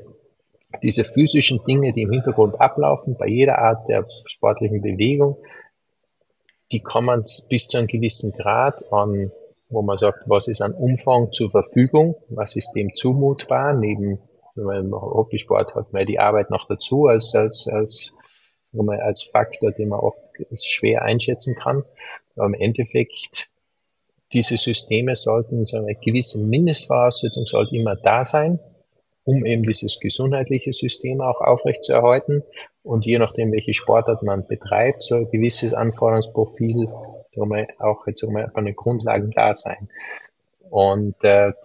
physischen Dinge, die im Hintergrund ablaufen, bei jeder Art der sportlichen Bewegung, die kann man bis zu einem gewissen Grad an, wo man sagt, was ist an Umfang zur Verfügung, was ist dem zumutbar, neben, wenn man im Hobbysport hat, man die Arbeit noch dazu sagen wir mal, als Faktor, den man oft schwer einschätzen kann. Aber im Endeffekt, diese Systeme sollten, sagen wir, eine gewisse Mindestvoraussetzung sollte immer da sein, um eben dieses gesundheitliche System auch aufrechtzuerhalten. Und je nachdem, welche Sportart man betreibt, soll ein gewisses Anforderungsprofil auch jetzt von den Grundlagen da sein. Und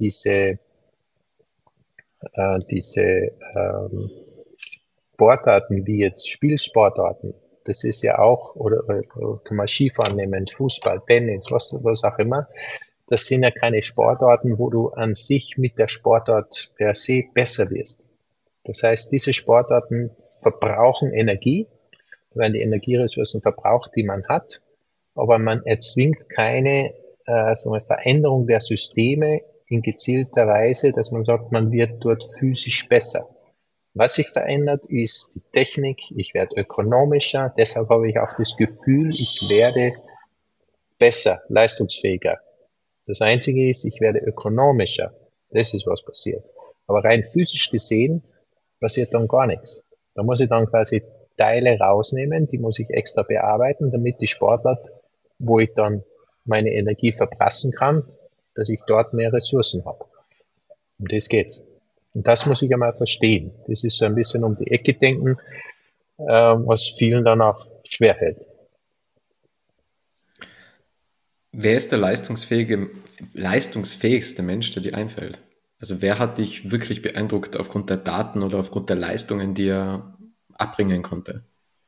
Sportarten wie jetzt Spielsportarten, das ist ja auch, oder kann man Skifahren nehmen, Fußball, Tennis, was auch immer, das sind ja keine Sportarten, wo du an sich mit der Sportart per se besser wirst. Das heißt, diese Sportarten verbrauchen Energie, da werden die Energieressourcen verbraucht, die man hat, aber man erzwingt keine Veränderung der Systeme in gezielter Weise, dass man sagt, man wird dort physisch besser. Was sich verändert, ist die Technik, ich werde ökonomischer, deshalb habe ich auch das Gefühl, ich werde besser, leistungsfähiger. Das Einzige ist, ich werde ökonomischer. Das ist, was passiert. Aber rein physisch gesehen passiert dann gar nichts. Da muss ich dann quasi Teile rausnehmen, die muss ich extra bearbeiten, damit die Sportart, wo ich dann meine Energie verprassen kann, dass ich dort mehr Ressourcen habe. Um das geht's. Und das muss ich einmal verstehen. Das ist so ein bisschen um die Ecke denken, was vielen dann auch schwerfällt. Wer ist der leistungsfähigste Mensch, der dir einfällt? Also wer hat dich wirklich beeindruckt aufgrund der Daten oder aufgrund der Leistungen, die er abbringen konnte?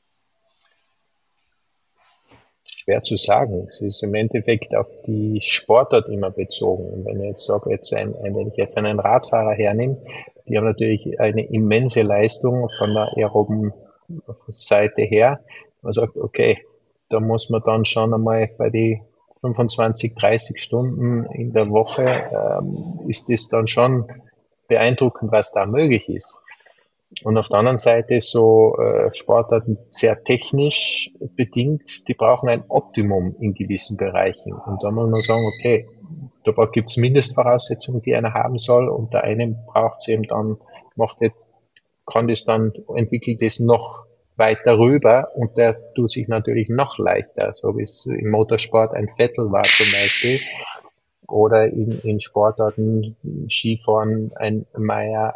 Schwer zu sagen. Es ist im Endeffekt auf die Sportart immer bezogen. Und wenn ich jetzt sage, wenn ich jetzt einen Radfahrer hernehme, die haben natürlich eine immense Leistung von der aeroben Seite her. Man sagt, okay, da muss man dann schon einmal bei die 25, 30 Stunden in der Woche, ist das dann schon beeindruckend, was da möglich ist. Und auf der anderen Seite so Sportarten sehr technisch bedingt, die brauchen ein Optimum in gewissen Bereichen. Und da muss man sagen, okay, da gibt es Mindestvoraussetzungen, die einer haben soll, und der eine braucht es eben dann, entwickelt es noch weiter rüber, und der tut sich natürlich noch leichter, so wie es im Motorsport ein Vettel war zum Beispiel, oder in Sportarten, Skifahren, ein Meier,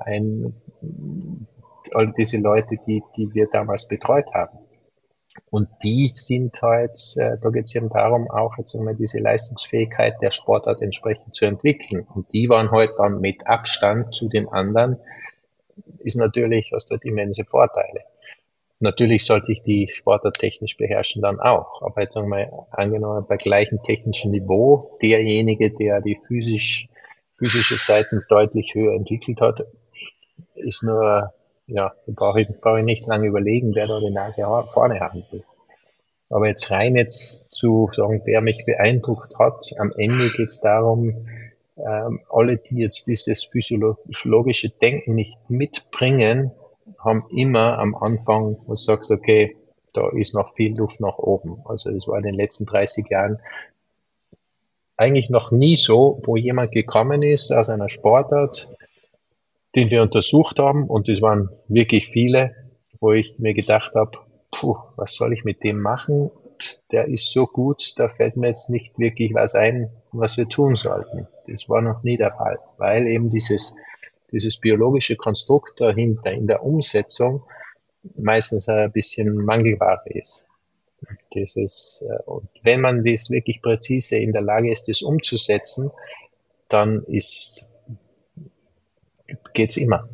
all diese Leute, die wir damals betreut haben. Und die sind halt, da geht es eben darum, auch jetzt einmal diese Leistungsfähigkeit der Sportart entsprechend zu entwickeln. Und die waren halt dann mit Abstand zu den anderen, ist natürlich, hast dort immense Vorteile. Natürlich sollte ich die Sportart technisch beherrschen dann auch. Aber jetzt sagen wir, angenommen bei gleichem technischen Niveau, derjenige, der die physische Seiten deutlich höher entwickelt hat, ist nur, ja, da brauche ich nicht lange überlegen, wer da die Nase vorne haben will. Aber jetzt rein zu sagen, wer mich beeindruckt hat, am Ende geht es darum, alle, die jetzt dieses physiologische Denken nicht mitbringen, haben immer am Anfang, wo du sagst, okay, da ist noch viel Luft nach oben. Also das war in den letzten 30 Jahren eigentlich noch nie so, wo jemand gekommen ist aus einer Sportart, den wir untersucht haben, und das waren wirklich viele, wo ich mir gedacht habe, was soll ich mit dem machen? Der ist so gut, da fällt mir jetzt nicht wirklich was ein, was wir tun sollten. Das war noch nie der Fall, weil eben dieses biologische Konstrukt dahinter in der Umsetzung meistens ein bisschen Mangelware ist. Und wenn man das wirklich präzise in der Lage ist, das umzusetzen, dann geht's immer.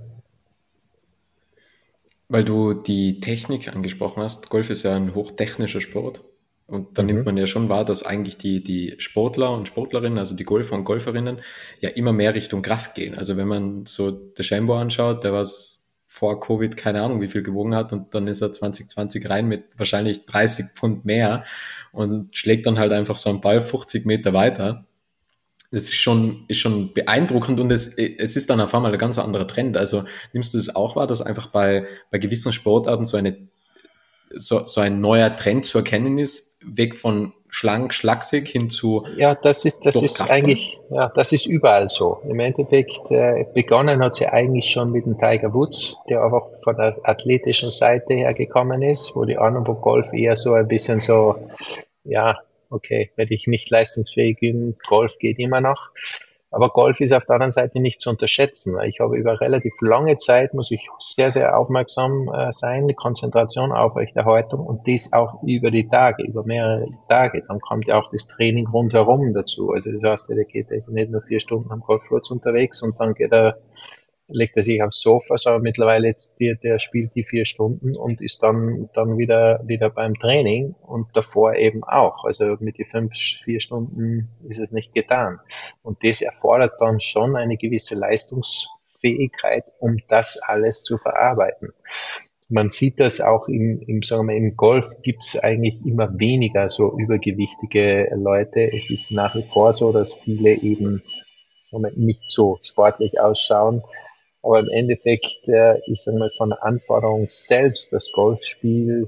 Weil du die Technik angesprochen hast, Golf ist ja ein hochtechnischer Sport. Und da nimmt man ja schon wahr, dass eigentlich die Sportler und Sportlerinnen, also die Golfer und Golferinnen, ja immer mehr Richtung Kraft gehen. Also wenn man so DeChambeau anschaut, der was vor Covid keine Ahnung wie viel gewogen hat, und dann ist er 2020 rein mit wahrscheinlich 30 Pfund mehr und schlägt dann halt einfach so einen Ball 50 Meter weiter. Das ist schon beeindruckend, und es ist dann auf einmal ein ganz anderer Trend. Also nimmst du das auch wahr, dass einfach bei gewissen Sportarten so ein neuer Trend zu erkennen ist, weg von schlank, schlaksig hin zu Ja, das ist kraftvoll? eigentlich, ja, das ist überall so. Im Endeffekt, begonnen hat sie eigentlich schon mit dem Tiger Woods, der einfach von der athletischen Seite her gekommen ist, wo die anderen wo Golf eher so ein bisschen so, ja, okay, wenn ich nicht leistungsfähig bin, Golf geht immer noch. Aber Golf ist auf der anderen Seite nicht zu unterschätzen. Ich habe über relativ lange Zeit, muss ich sehr, sehr aufmerksam sein, die Konzentration, Aufrechterhaltung und dies auch über die Tage, über mehrere Tage. Dann kommt ja auch das Training rundherum dazu. Also das heißt, der geht jetzt nicht nur 4 Stunden am Golfplatz unterwegs und dann legt er sich aufs Sofa, sondern mittlerweile jetzt der spielt die 4 Stunden und ist dann wieder beim Training und davor eben auch. Also mit die 4 Stunden ist es nicht getan. Und das erfordert dann schon eine gewisse Leistungsfähigkeit, um das alles zu verarbeiten. Man sieht das auch sagen wir, im Golf gibt es eigentlich immer weniger so übergewichtige Leute. Es ist nach wie vor so, dass viele eben sagen wir, nicht so sportlich ausschauen. Aber im Endeffekt ist einmal von der Anforderung selbst das Golfspiel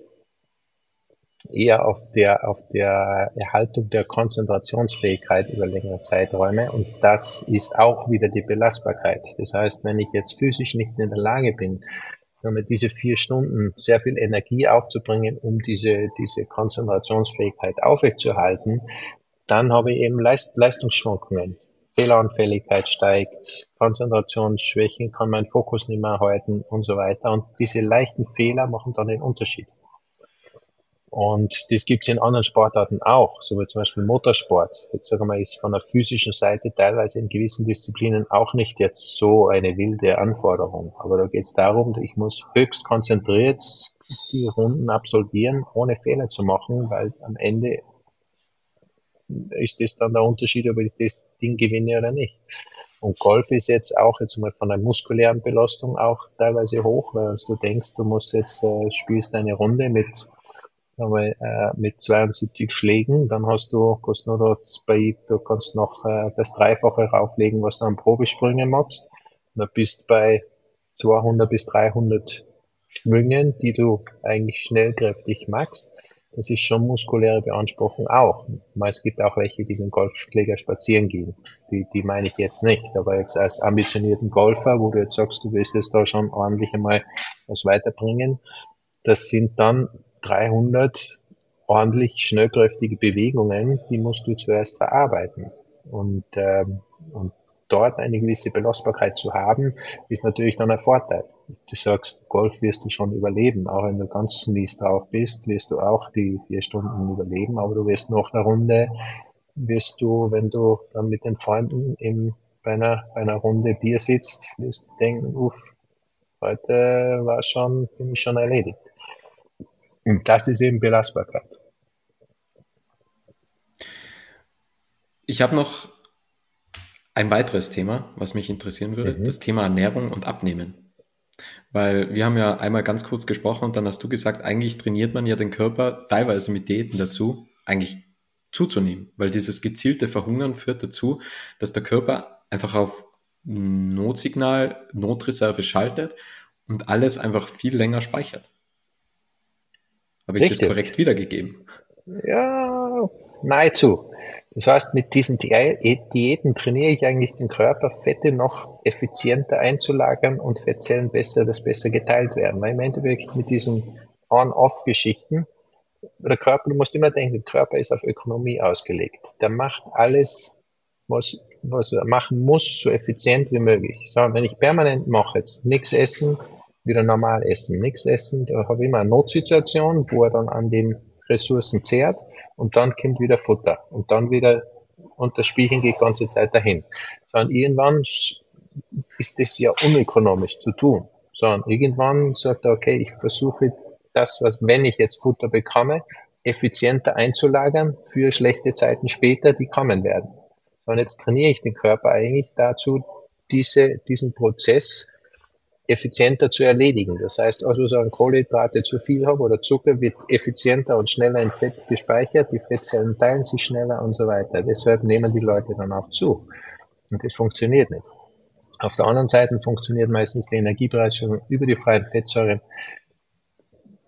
eher auf der Erhaltung der Konzentrationsfähigkeit über längere Zeiträume. Und das ist auch wieder die Belastbarkeit. Das heißt, wenn ich jetzt physisch nicht in der Lage bin, sagen wir, diese 4 Stunden sehr viel Energie aufzubringen, um diese Konzentrationsfähigkeit aufrechtzuerhalten, dann habe ich eben Leistungsschwankungen. Fehleranfälligkeit steigt, Konzentrationsschwächen, kann meinen Fokus nicht mehr halten und so weiter. Und diese leichten Fehler machen dann den Unterschied. Und das gibt's in anderen Sportarten auch, so wie zum Beispiel Motorsport. Jetzt sagen wir mal, ist von der physischen Seite teilweise in gewissen Disziplinen auch nicht jetzt so eine wilde Anforderung. Aber da geht's darum, ich muss höchst konzentriert die Runden absolvieren, ohne Fehler zu machen, weil am Ende ist das dann der Unterschied, ob ich das Ding gewinne oder nicht. Und Golf ist jetzt auch jetzt mal von der muskulären Belastung auch teilweise hoch, weil du denkst, du musst jetzt spielst eine Runde mit 72 Schlägen, dann kannst du kannst noch das Dreifache rauflegen, was du an Probesprüngen machst. Und dann bist bei 200 bis 300 Schwüngen, die du eigentlich schnellkräftig machst. Das ist schon muskuläre Beanspruchung auch. Es gibt auch welche, die mit dem Golfschläger spazieren gehen. Die meine ich jetzt nicht. Aber jetzt als ambitionierten Golfer, wo du jetzt sagst, du willst jetzt da schon ordentlich einmal was weiterbringen, das sind dann 300 ordentlich schnellkräftige Bewegungen, die musst du zuerst verarbeiten. Und dort eine gewisse Belastbarkeit zu haben, ist natürlich dann ein Vorteil. Du sagst, Golf wirst du schon überleben, auch wenn du ganz mies drauf bist, wirst du auch die 4 Stunden überleben, aber du wirst nach der Runde, wenn du dann mit den Freunden bei einer Runde Bier sitzt, wirst du denken, heute bin ich schon erledigt. Und das ist eben Belastbarkeit. Ich habe noch ein weiteres Thema, was mich interessieren würde, das Thema Ernährung und Abnehmen. Weil wir haben ja einmal ganz kurz gesprochen und dann hast du gesagt, eigentlich trainiert man ja den Körper teilweise mit Diäten dazu, eigentlich zuzunehmen, weil dieses gezielte Verhungern führt dazu, dass der Körper einfach auf Notsignal, Notreserve schaltet und alles einfach viel länger speichert. Habe ich das korrekt wiedergegeben? Ja, nahezu. Das heißt, mit diesen Diäten trainiere ich eigentlich den Körper, Fette noch effizienter einzulagern und Fettzellen besser geteilt werden. Weil im Endeffekt mit diesen On-Off-Geschichten, der Körper, du musst immer denken, der Körper ist auf Ökonomie ausgelegt. Der macht alles, was er machen muss, so effizient wie möglich. So, wenn ich permanent mache, jetzt nichts essen, wieder normal essen, nichts essen, da habe ich immer eine Notsituation, wo er dann an den Ressourcen zehrt und dann kommt wieder Futter und dann wieder, und das Spielchen geht die ganze Zeit dahin. So, und irgendwann ist das ja unökonomisch zu tun. So, und irgendwann sagt er, okay, ich versuche das, wenn ich jetzt Futter bekomme, effizienter einzulagern für schlechte Zeiten später, die kommen werden. So, und jetzt trainiere ich den Körper eigentlich dazu, diesen Prozess effizienter zu erledigen. Das heißt, also so ein Kohlenhydrate zu viel habe oder Zucker wird effizienter und schneller in Fett gespeichert, die Fettzellen teilen sich schneller und so weiter. Deshalb nehmen die Leute dann auch zu. Und das funktioniert nicht. Auf der anderen Seite funktioniert meistens die Energiebereitstellung über die freien Fettsäuren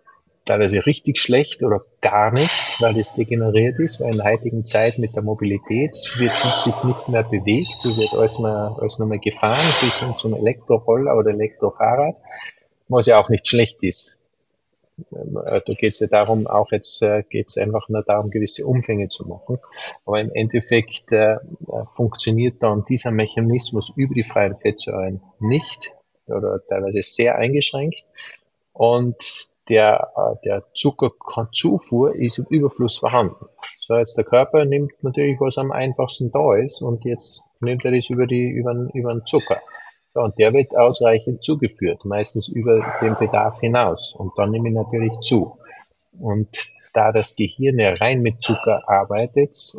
teilweise richtig schlecht oder gar nicht, weil es degeneriert ist, weil in der heutigen Zeit mit der Mobilität wird sich nicht mehr bewegt, es wird alles nur mehr gefahren, bis hin zum Elektroroller oder Elektrofahrrad, was ja auch nicht schlecht ist. Da geht es ja darum, auch jetzt geht es einfach nur darum, gewisse Umfänge zu machen. Aber im Endeffekt funktioniert dann dieser Mechanismus über die freien Fettsäuren nicht oder teilweise sehr eingeschränkt. Und der Zuckerzufuhr ist im Überfluss vorhanden. So, jetzt der Körper nimmt natürlich, was am einfachsten da ist, und jetzt nimmt er das über den Zucker. So, und der wird ausreichend zugeführt, meistens über den Bedarf hinaus. Und dann nehme ich natürlich zu. Und da das Gehirn ja rein mit Zucker arbeitet,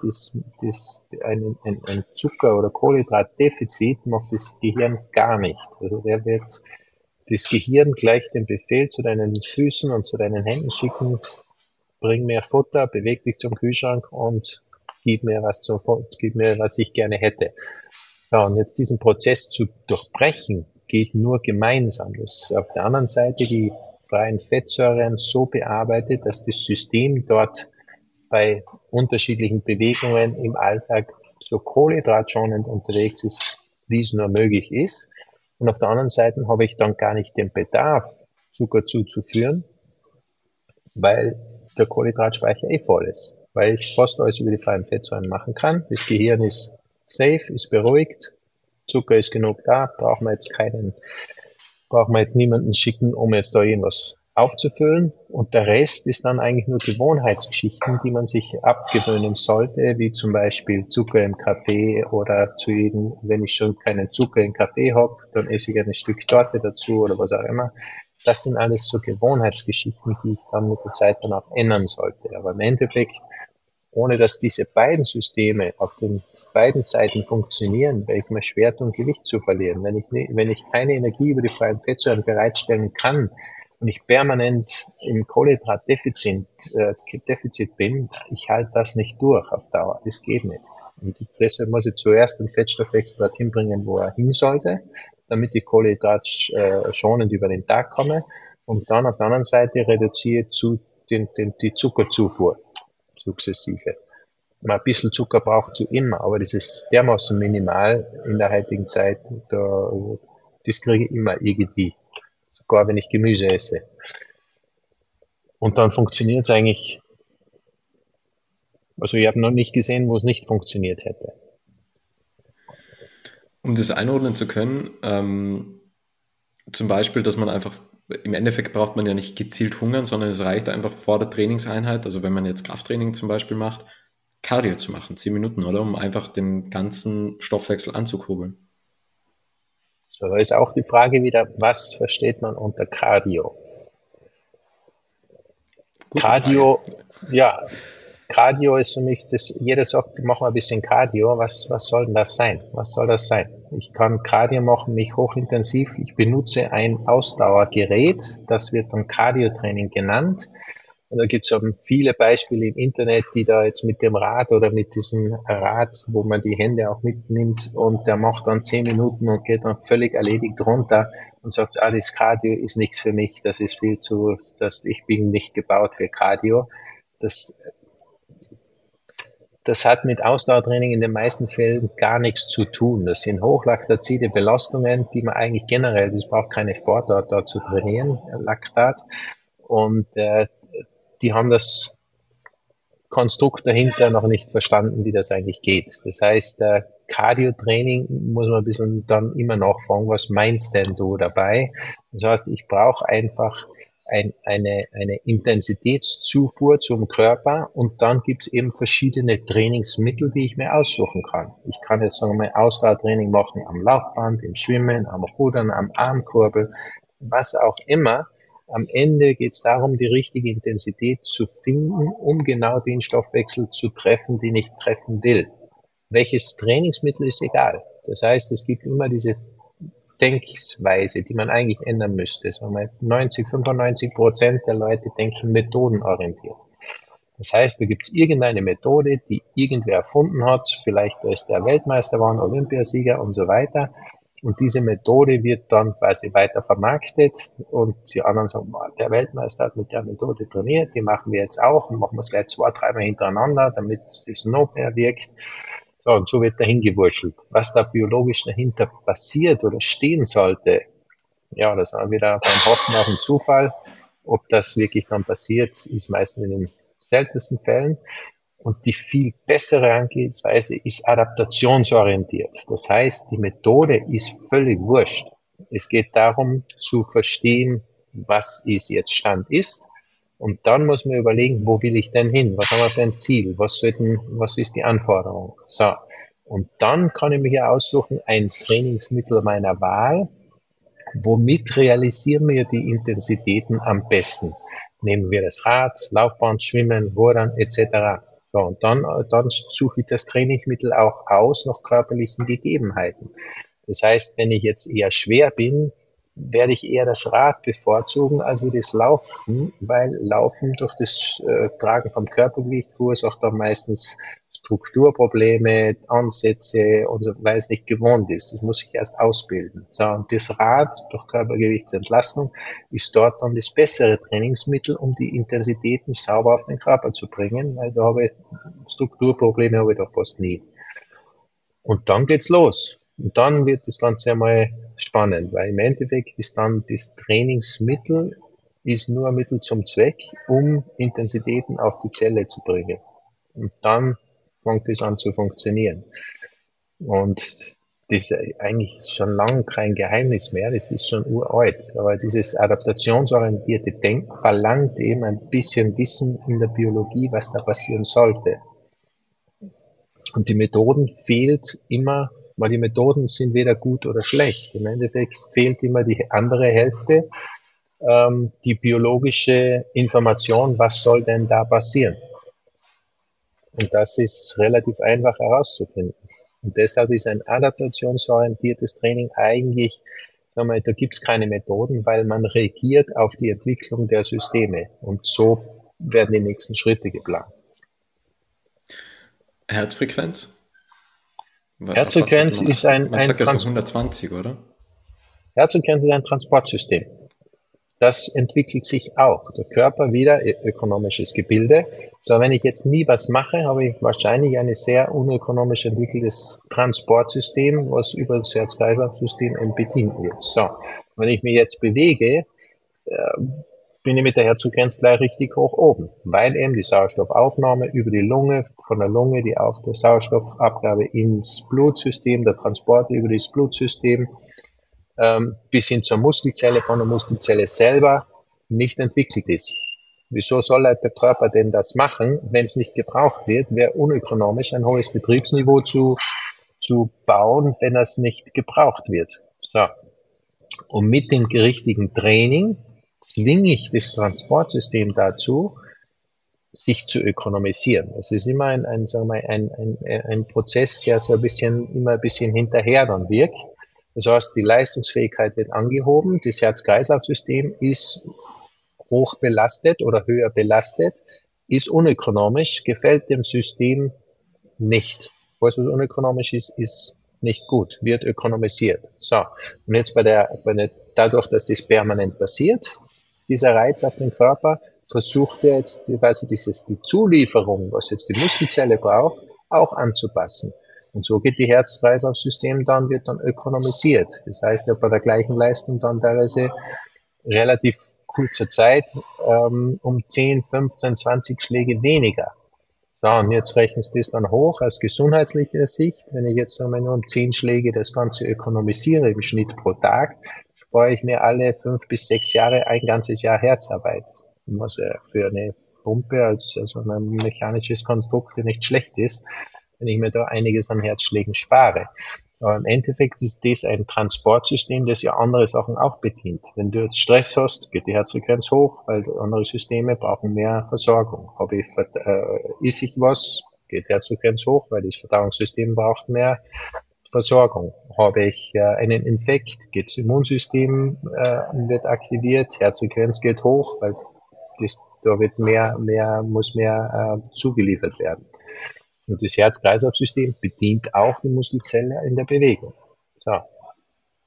ein Zucker- oder Kohlenhydratdefizit macht das Gehirn gar nicht. Also das Gehirn gleich den Befehl zu deinen Füßen und zu deinen Händen schicken: bring mir Futter, beweg dich zum Kühlschrank und gib mir, was ich gerne hätte. So, und jetzt diesen Prozess zu durchbrechen, geht nur gemeinsam. Das ist auf der anderen Seite die freien Fettsäuren so bearbeitet, dass das System dort bei unterschiedlichen Bewegungen im Alltag so kohlenhydratschonend unterwegs ist, wie es nur möglich ist. Und auf der anderen Seite habe ich dann gar nicht den Bedarf, Zucker zuzuführen, weil der Kohlenhydratspeicher voll ist. Weil ich fast alles über die freien Fettsäuren machen kann. Das Gehirn ist safe, ist beruhigt, Zucker ist genug da, brauchen wir jetzt niemanden schicken, um jetzt da irgendwas aufzufüllen. Und der Rest ist dann eigentlich nur Gewohnheitsgeschichten, die man sich abgewöhnen sollte, wie zum Beispiel Zucker im Kaffee oder wenn ich schon keinen Zucker im Kaffee habe, dann esse ich ein Stück Torte dazu oder was auch immer. Das sind alles so Gewohnheitsgeschichten, die ich dann mit der Zeit dann auch ändern sollte. Aber im Endeffekt, ohne dass diese beiden Systeme auf den beiden Seiten funktionieren, wäre ich mir schwer tun, Gewicht zu verlieren. Wenn ich keine Energie über die freien Fettsäuren bereitstellen kann und ich permanent im Kohlenhydratdefizit bin, ich halte das nicht durch auf Dauer. Das geht nicht. Und deshalb muss ich zuerst den Fettstoffwechsel dorthin bringen, wo er hin sollte, damit ich kohlenhydratschonend über den Tag komme, und dann auf der anderen Seite reduziere die Zuckerzufuhr sukzessive. Ein bisschen Zucker braucht du immer, aber das ist dermaßen minimal in der heutigen Zeit, das kriege ich immer irgendwie, sogar wenn ich Gemüse esse. Und dann funktioniert es eigentlich, also ich habe noch nicht gesehen, wo es nicht funktioniert hätte. Um das einordnen zu können, zum Beispiel, dass man einfach, im Endeffekt braucht man ja nicht gezielt hungern, sondern es reicht einfach vor der Trainingseinheit, also wenn man jetzt Krafttraining zum Beispiel macht, Cardio zu machen, 10 Minuten, oder? Um einfach den ganzen Stoffwechsel anzukurbeln. So, da ist auch die Frage wieder, was versteht man unter Cardio? Cardio, ja, Cardio ist für mich jeder sagt, mach mal ein bisschen Cardio, was soll denn das sein? Was soll das sein? Ich kann Cardio machen, mich hochintensiv, ich benutze ein Ausdauergerät, das wird dann Cardio-Training genannt. Und da gibt es eben viele Beispiele im Internet, die da jetzt mit dem Rad oder mit diesem Rad, wo man die Hände auch mitnimmt, und der macht dann 10 Minuten und geht dann völlig erledigt runter und sagt, das Cardio ist nichts für mich, ich bin nicht gebaut für Cardio. Das hat mit Ausdauertraining in den meisten Fällen gar nichts zu tun. Das sind hochlaktazide Belastungen, die man eigentlich generell, das braucht keine Sportart da zu trainieren, Laktat. Und die haben das Konstrukt dahinter noch nicht verstanden, wie das eigentlich geht. Das heißt, Cardio-Training muss man ein bisschen dann immer nachfragen, was meinst denn du dabei? Das heißt, ich brauche einfach eine Intensitätszufuhr zum Körper, und dann gibt es eben verschiedene Trainingsmittel, die ich mir aussuchen kann. Ich kann jetzt sagen wir mal Ausdauertraining machen am Laufband, im Schwimmen, am Rudern, am Armkurbel, was auch immer. Am Ende geht es darum, die richtige Intensität zu finden, um genau den Stoffwechsel zu treffen, den ich treffen will. Welches Trainingsmittel ist egal. Das heißt, es gibt immer diese Denkweise, die man eigentlich ändern müsste. 95% der Leute denken methodenorientiert. Das heißt, da gibt es irgendeine Methode, die irgendwer erfunden hat, vielleicht ist der Weltmeister geworden, Olympiasieger und so weiter. Und diese Methode wird dann quasi weiter vermarktet und die anderen sagen, der Weltmeister hat mit der Methode trainiert, die machen wir jetzt auch und machen wir es gleich 2, 3 Mal hintereinander, damit es noch mehr wirkt. So, und so wird dahin gewurschtelt. Was da biologisch dahinter passiert oder stehen sollte, ja, das ist wieder beim Hoffen auf den Zufall. Ob das wirklich dann passiert, ist meistens in den seltensten Fällen. Und die viel bessere Herangehensweise ist adaptationsorientiert. Das heißt, die Methode ist völlig wurscht. Es geht darum, zu verstehen, was ist jetzt Stand ist. Und dann muss man überlegen, wo will ich denn hin? Was haben wir für ein Ziel? Was ist die Anforderung? So. Und dann kann ich mir hier aussuchen, ein Trainingsmittel meiner Wahl. Womit realisieren wir die Intensitäten am besten? Nehmen wir das Rad, Laufbahn, Schwimmen, Rudern etc. So, und dann suche ich das Trainingsmittel auch aus nach körperlichen Gegebenheiten. Das heißt, wenn ich jetzt eher schwer bin, werde ich eher das Rad bevorzugen als wie das Laufen, weil Laufen durch das Tragen vom Körpergewicht verursacht dann meistens Strukturprobleme, Ansätze und so, weil es nicht gewohnt ist. Das muss ich erst ausbilden. So, und das Rad durch Körpergewichtsentlastung ist dort dann das bessere Trainingsmittel, um die Intensitäten sauber auf den Körper zu bringen, weil da habe ich Strukturprobleme habe ich da fast nie. Und dann geht's los. Und dann wird das Ganze einmal spannend, weil im Endeffekt ist dann das Trainingsmittel ist nur ein Mittel zum Zweck, um Intensitäten auf die Zelle zu bringen. Und dann fängt es an zu funktionieren. Und das ist eigentlich schon lange kein Geheimnis mehr, das ist schon uralt. Aber dieses adaptationsorientierte Denken verlangt eben ein bisschen Wissen in der Biologie, was da passieren sollte. Und die Methoden fehlt immer, weil die Methoden sind weder gut oder schlecht. Im Endeffekt fehlt immer die andere Hälfte, die biologische Information, was soll denn da passieren? Und das ist relativ einfach herauszufinden. Und deshalb ist ein adaptationsorientiertes Training eigentlich, sagen wir, da gibt es keine Methoden, weil man reagiert auf die Entwicklung der Systeme. Und so werden die nächsten Schritte geplant. Herzfrequenz? Herzfrequenz ist ein sagt ja so 120, oder? Herzfrequenz ist ein Transportsystem. Das entwickelt sich auch. Der Körper wieder, ökonomisches Gebilde. So, wenn ich jetzt nie was mache, habe ich wahrscheinlich ein sehr unökonomisch entwickeltes Transportsystem, was über das Herz-Kreislauf-System bedient wird. So, wenn ich mich jetzt bewege, bin ich mit der Herzfrequenz gleich richtig hoch oben, weil eben die Sauerstoffaufnahme über die Lunge, von der Lunge die auf der Sauerstoffabgabe ins Blutsystem, der Transport über das Blutsystem, bis hin zur Muskelzelle, von der Muskelzelle selber nicht entwickelt ist. Wieso soll halt der Körper denn das machen, wenn es nicht gebraucht wird? Wäre unökonomisch, ein hohes Betriebsniveau zu bauen, wenn es nicht gebraucht wird. So. Und mit dem richtigen Training zwinge ich das Transportsystem dazu, sich zu ökonomisieren. Das ist immer ein Prozess, der so immer ein bisschen hinterher dann wirkt. Das heißt, die Leistungsfähigkeit wird angehoben, das Herz-Kreislauf-System ist hoch belastet oder höher belastet, ist unökonomisch, gefällt dem System nicht. Was unökonomisch ist nicht gut, wird ökonomisiert. So, und jetzt dadurch, dass das permanent passiert, dieser Reiz auf den Körper, versucht er jetzt quasi die Zulieferung, was jetzt die Muskelzelle braucht, auch anzupassen. Und so geht die Herz-Kreislauf-System wird dann ökonomisiert. Das heißt, ja bei der gleichen Leistung dann teilweise relativ kurzer Zeit um 10, 15, 20 Schläge weniger. So, und jetzt rechnen Sie das dann hoch aus gesundheitlicher Sicht. Wenn ich jetzt einmal nur um 10 Schläge das Ganze ökonomisiere im Schnitt pro Tag, spare ich mir alle 5 bis 6 Jahre ein ganzes Jahr Herzarbeit. Was für eine Pumpe also ein mechanisches Konstrukt nicht schlecht ist, wenn ich mir da einiges an Herzschlägen spare. Aber im Endeffekt ist das ein Transportsystem, das ja andere Sachen auch bedient. Wenn du jetzt Stress hast, geht die Herzfrequenz hoch, weil andere Systeme brauchen mehr Versorgung. Esse ich was, geht die Herzfrequenz hoch, weil das Verdauungssystem braucht mehr Versorgung. Habe ich einen Infekt, geht das Immunsystem, wird aktiviert, Herzfrequenz geht hoch, weil da wird muss mehr zugeliefert werden. Und das Herz-Kreislauf-System bedient auch die Muskelzelle in der Bewegung. So.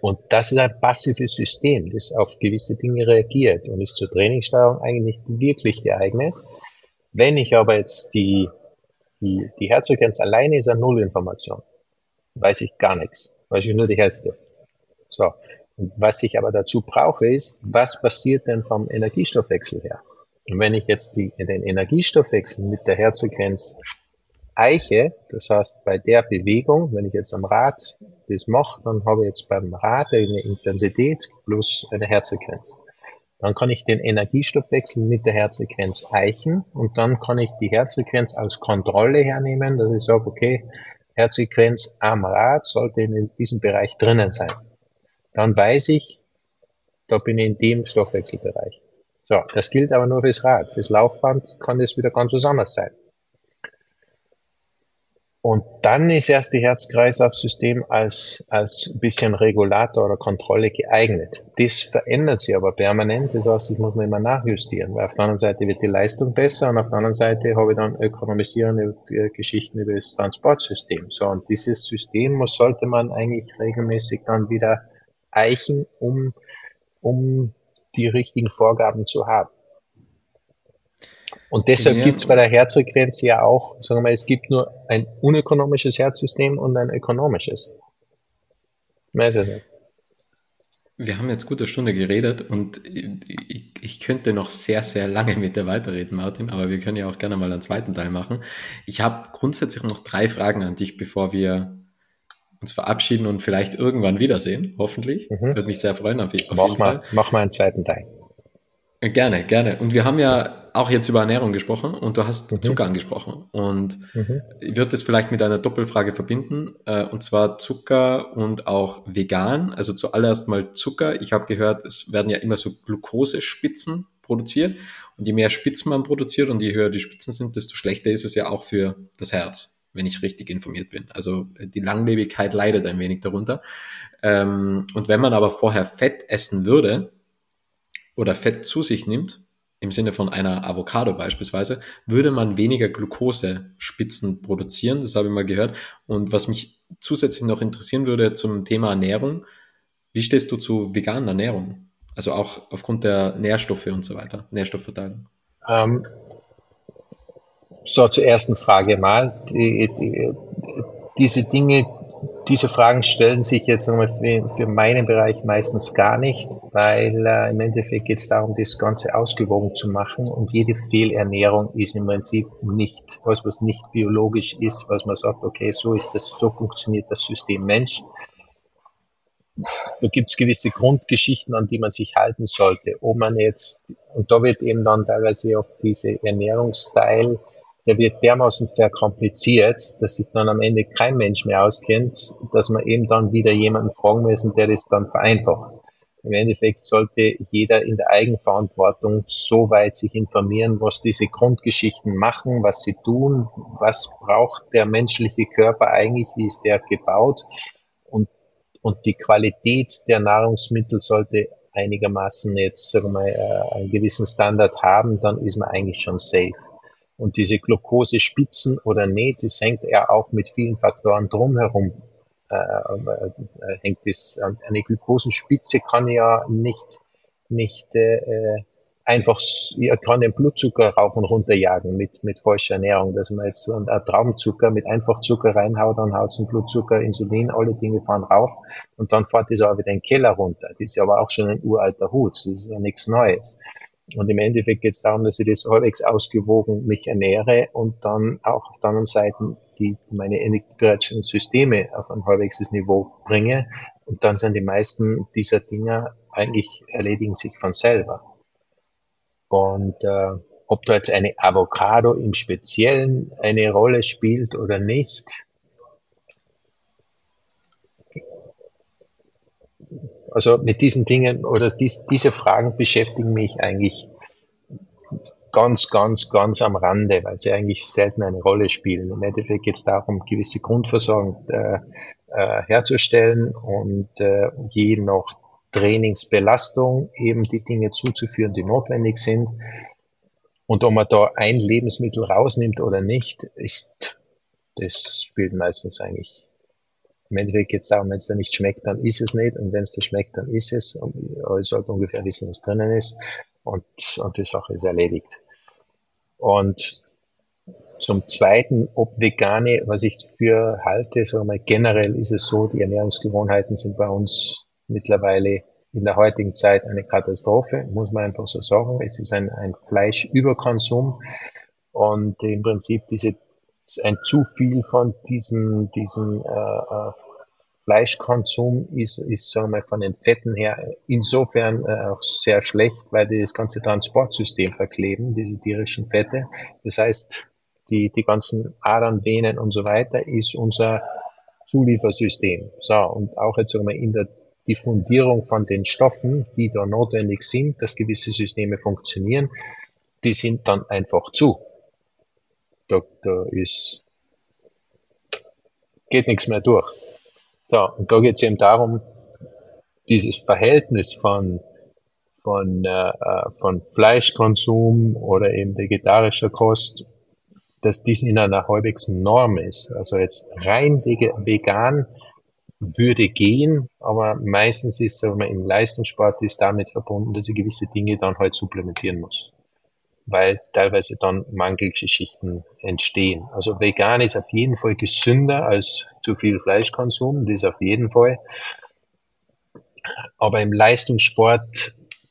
Und das ist ein passives System, das auf gewisse Dinge reagiert und ist zur Trainingssteuerung eigentlich nicht wirklich geeignet. Wenn ich aber jetzt die Herzfrequenz alleine ist eine Nullinformation, weiß ich gar nichts, weiß ich nur die Hälfte. So. Und was ich aber dazu brauche, ist, was passiert denn vom Energiestoffwechsel her? Und wenn ich jetzt den Energiestoffwechsel mit der Herzfrequenz eiche, das heißt bei der Bewegung, wenn ich jetzt am Rad das mache, dann habe ich jetzt beim Rad eine Intensität plus eine Herzfrequenz. Dann kann ich den Energiestoffwechsel mit der Herzfrequenz eichen und dann kann ich die Herzfrequenz als Kontrolle hernehmen, dass ich sage, okay, Herzfrequenz am Rad sollte in diesem Bereich drinnen sein. Dann weiß ich, da bin ich in dem Stoffwechselbereich. So, das gilt aber nur fürs Rad. Fürs Laufband kann das wieder ganz was anderes sein. Und dann ist erst die Herz-Kreislauf-System als ein bisschen Regulator oder Kontrolle geeignet. Das verändert sich aber permanent. Das heißt, ich muss mir immer nachjustieren, weil auf der anderen Seite wird die Leistung besser und auf der anderen Seite habe ich dann ökonomisierende Geschichten über das Transportsystem. So, und dieses System sollte man eigentlich regelmäßig dann wieder eichen, um die richtigen Vorgaben zu haben. Und deshalb gibt es bei der Herzfrequenz ja auch, sagen wir mal, es gibt nur ein unökonomisches Herzsystem und ein ökonomisches. Weiß ich nicht. Wir haben jetzt gute Stunde geredet und ich könnte noch sehr, sehr lange mit dir weiterreden, Martin, aber wir können ja auch gerne mal einen zweiten Teil machen. Ich habe grundsätzlich noch 3 Fragen an dich, bevor wir uns verabschieden und vielleicht irgendwann wiedersehen, hoffentlich. Würde mich sehr freuen, auf jeden Fall. Mach mal einen zweiten Teil. Gerne, gerne. Und wir haben ja auch jetzt über Ernährung gesprochen und du hast Zucker angesprochen. Und ich würde das vielleicht mit einer Doppelfrage verbinden, und zwar Zucker und auch vegan. Also zuallererst mal Zucker. Ich habe gehört, es werden ja immer so Glukosespitzen produziert. Und je mehr Spitzen man produziert und je höher die Spitzen sind, desto schlechter ist es ja auch für das Herz, wenn ich richtig informiert bin. Also die Langlebigkeit leidet ein wenig darunter. Und wenn man aber vorher Fett essen würde, oder Fett zu sich nimmt, im Sinne von einer Avocado beispielsweise, würde man weniger Glukosespitzen produzieren, das habe ich mal gehört. Und was mich zusätzlich noch interessieren würde zum Thema Ernährung, wie stehst du zu veganer Ernährung? Also auch aufgrund der Nährstoffe und so weiter, Nährstoffverteilung. So, zur ersten Frage mal. Diese Fragen stellen sich jetzt für meinen Bereich meistens gar nicht, weil im Endeffekt geht es darum, das Ganze ausgewogen zu machen und jede Fehlernährung ist im Prinzip nicht, was nicht biologisch ist, was man sagt, okay, so funktioniert das System Mensch. Da gibt es gewisse Grundgeschichten, an die man sich halten sollte. Ob man jetzt, und da wird eben dann teilweise auf diese Ernährungsteil, der wird dermaßen verkompliziert, dass sich dann am Ende kein Mensch mehr auskennt, dass man eben dann wieder jemanden fragen müssen, der das dann vereinfacht. Im Endeffekt sollte jeder in der Eigenverantwortung so weit sich informieren, was diese Grundgeschichten machen, was sie tun, was braucht der menschliche Körper eigentlich, wie ist der gebaut und die Qualität der Nahrungsmittel sollte einigermaßen jetzt, sagen wir mal, einen gewissen Standard haben, dann ist man eigentlich schon safe. Und diese Glukosespitzen oder nicht, das hängt ja auch mit vielen Faktoren drumherum. Hängt es an eine Glukosenspitze kann ja nicht einfach, kann den Blutzucker rauf und runter jagen mit falscher Ernährung, dass man jetzt so einen Traubenzucker mit einfach Zucker reinhaut, dann haut es den Blutzucker, Insulin, alle Dinge fahren rauf und dann fährt das auch wieder in den Keller runter. Das ist ja aber auch schon ein uralter Hut, das ist ja nichts Neues. Und im Endeffekt geht es darum, dass ich das halbwegs ausgewogen mich ernähre und dann auch auf der anderen Seite meine energetischen Systeme auf ein halbwegs Niveau bringe. Und dann sind die meisten dieser Dinger eigentlich erledigen sich von selber. Und ob da jetzt eine Avocado im Speziellen eine Rolle spielt oder nicht, also mit diesen Dingen oder diese Fragen beschäftigen mich eigentlich ganz, ganz, ganz am Rande, weil sie eigentlich selten eine Rolle spielen. Im Endeffekt geht es darum, gewisse Grundversorgung herzustellen und je nach Trainingsbelastung eben die Dinge zuzuführen, die notwendig sind. Und ob man da ein Lebensmittel rausnimmt oder nicht, das spielt meistens eigentlich Im Endeffekt geht es darum, wenn es da nicht schmeckt, dann ist es nicht. Und wenn es da schmeckt, dann ist es. Und ich sollte ungefähr wissen, was drinnen ist. Und die Sache ist erledigt. Und zum Zweiten, ob Vegane, was ich für halte, sagen wir mal, generell ist es so, die Ernährungsgewohnheiten sind bei uns mittlerweile in der heutigen Zeit eine Katastrophe, muss man einfach so sagen. Es ist ein Fleischüberkonsum und im Prinzip ein zu viel von diesen Fleischkonsum ist, sagen wir mal, von den Fetten her insofern auch sehr schlecht, weil die das ganze Transportsystem verkleben, diese tierischen Fette. Das heißt, die ganzen Adern, Venen und so weiter ist unser Zuliefersystem. So, und auch jetzt sagen wir in der Diffundierung von den Stoffen, die da notwendig sind, dass gewisse Systeme funktionieren, die sind dann einfach zu. Da geht nichts mehr durch. So, und da geht es eben darum, dieses Verhältnis von Fleischkonsum oder eben vegetarischer Kost, dass dies in einer halbwegs Norm ist. Also jetzt rein vegan würde gehen, aber meistens ist, sagen wir, im Leistungssport ist damit verbunden, dass ich gewisse Dinge dann halt supplementieren muss, weil teilweise dann Mangelgeschichten entstehen. Also vegan ist auf jeden Fall gesünder als zu viel Fleischkonsum, das auf jeden Fall. Aber im Leistungssport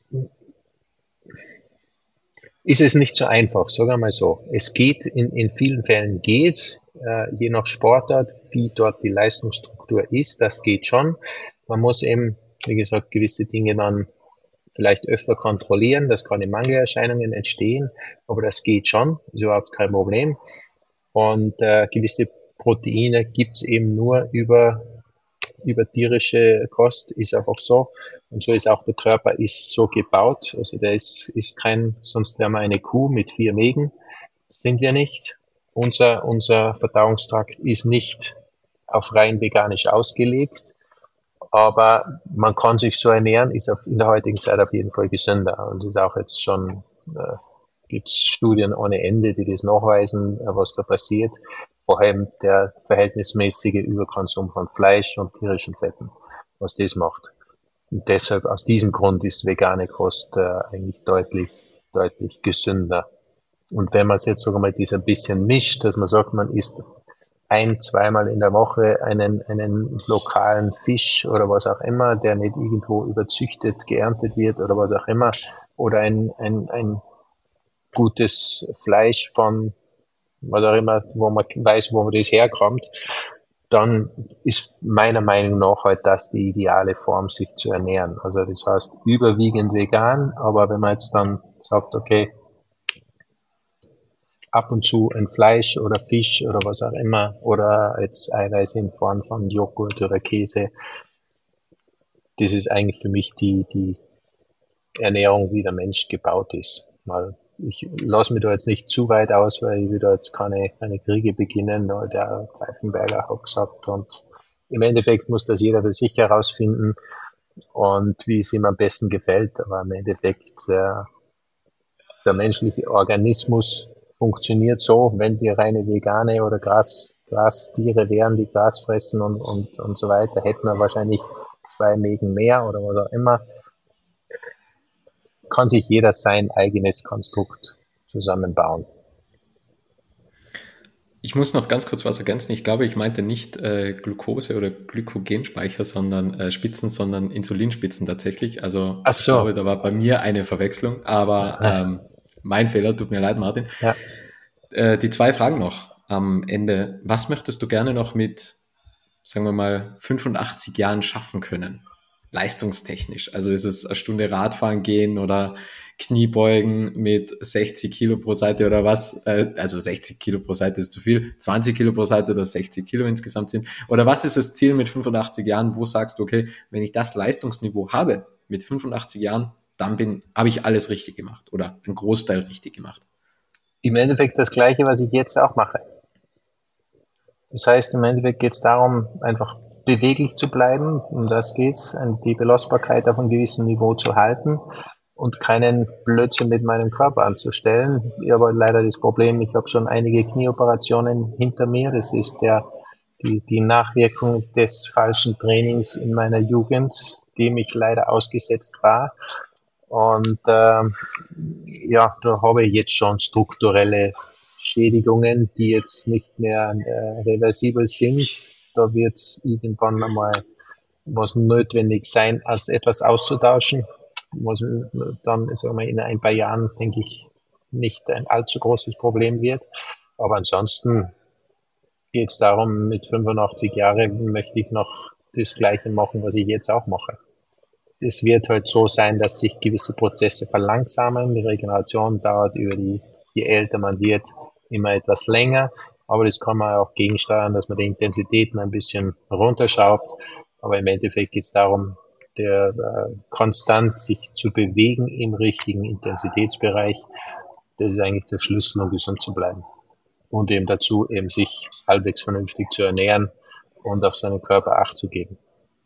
ist es nicht so einfach, sagen wir mal so. Es geht, in vielen Fällen geht's, je nach Sportart, wie dort die Leistungsstruktur ist, das geht schon. Man muss eben, wie gesagt, gewisse Dinge dann vielleicht öfter kontrollieren, dass keine Mangelerscheinungen entstehen, aber das geht schon, ist überhaupt kein Problem. Und gewisse Proteine gibt's eben nur über tierische Kost, ist einfach so. Und so ist auch der Körper ist so gebaut. Also der ist kein, sonst wären wir eine Kuh mit 4 Mägen. Das sind wir nicht. Unser Verdauungstrakt ist nicht auf rein veganisch ausgelegt. Aber man kann sich so ernähren, ist in der heutigen Zeit auf jeden Fall gesünder. Und es ist auch jetzt schon, gibt's Studien ohne Ende, die das nachweisen, was da passiert. Vor allem der verhältnismäßige Überkonsum von Fleisch und tierischen Fetten, was das macht. Und deshalb, aus diesem Grund ist vegane Kost eigentlich deutlich gesünder. Und wenn man es jetzt sogar mal ein bisschen mischt, dass man sagt, man isst zweimal in der Woche einen lokalen Fisch oder was auch immer, der nicht irgendwo überzüchtet, geerntet wird oder was auch immer, oder ein gutes Fleisch von was auch immer, wo man weiß, wo das herkommt, dann ist meiner Meinung nach halt das die ideale Form, sich zu ernähren. Also das heißt überwiegend vegan, aber wenn man jetzt dann sagt, okay, ab und zu ein Fleisch oder Fisch oder was auch immer, oder jetzt Eiweiß in Form von Joghurt oder Käse, das ist eigentlich für mich die Ernährung, wie der Mensch gebaut ist. Mal, ich lasse mich da jetzt nicht zu weit aus, weil ich will da jetzt keine Kriege beginnen. Der Pfeifenberger hat gesagt, und im Endeffekt muss das jeder für sich herausfinden und wie es ihm am besten gefällt. Aber im Endeffekt, der menschliche Organismus funktioniert so, wenn wir reine Vegane oder Grastiere wären, die Gras fressen und so weiter, hätten wir wahrscheinlich 2 Mägen mehr oder was auch immer. Kann sich jeder sein eigenes Konstrukt zusammenbauen. Ich muss noch ganz kurz was ergänzen. Ich glaube, ich meinte nicht Glucose oder Glykogenspeicher, sondern Spitzen, sondern Insulinspitzen tatsächlich. Also Ach so. Ich glaube, da war bei mir eine Verwechslung, aber mein Fehler, tut mir leid, Martin. Ja. Die 2 Fragen noch am Ende. Was möchtest du gerne noch mit, sagen wir mal, 85 Jahren schaffen können? Leistungstechnisch. Also ist es eine Stunde Radfahren gehen oder Kniebeugen mit 60 Kilo pro Seite oder was? Also 60 Kilo pro Seite ist zu viel. 20 Kilo pro Seite, dass 60 Kilo insgesamt sind. Oder was ist das Ziel mit 85 Jahren? Wo sagst du, okay, wenn ich das Leistungsniveau habe mit 85 Jahren, dann habe ich alles richtig gemacht oder einen Großteil richtig gemacht. Im Endeffekt das Gleiche, was ich jetzt auch mache. Das heißt, im Endeffekt geht es darum, einfach beweglich zu bleiben, um das geht's, die Belastbarkeit auf einem gewissen Niveau zu halten und keinen Blödsinn mit meinem Körper anzustellen. Ich habe leider das Problem, ich habe schon einige Knieoperationen hinter mir. Das ist die Nachwirkung des falschen Trainings in meiner Jugend, dem ich leider ausgesetzt war. Und ja, da habe ich jetzt schon strukturelle Schädigungen, die jetzt nicht mehr reversibel sind. Da wird irgendwann einmal was notwendig sein, als etwas auszutauschen. Was dann, sagen wir, in ein paar Jahren, denke ich, nicht ein allzu großes Problem wird. Aber ansonsten geht es darum, mit 85 Jahren möchte ich noch das Gleiche machen, was ich jetzt auch mache. Es wird halt so sein, dass sich gewisse Prozesse verlangsamen. Die Regeneration dauert je älter man wird, immer etwas länger. Aber das kann man auch gegensteuern, dass man die Intensitäten ein bisschen runterschraubt. Aber im Endeffekt geht es darum, konstant sich zu bewegen im richtigen Intensitätsbereich. Das ist eigentlich der Schlüssel, um gesund zu bleiben. Und eben dazu, eben sich halbwegs vernünftig zu ernähren und auf seinen Körper Acht zu geben.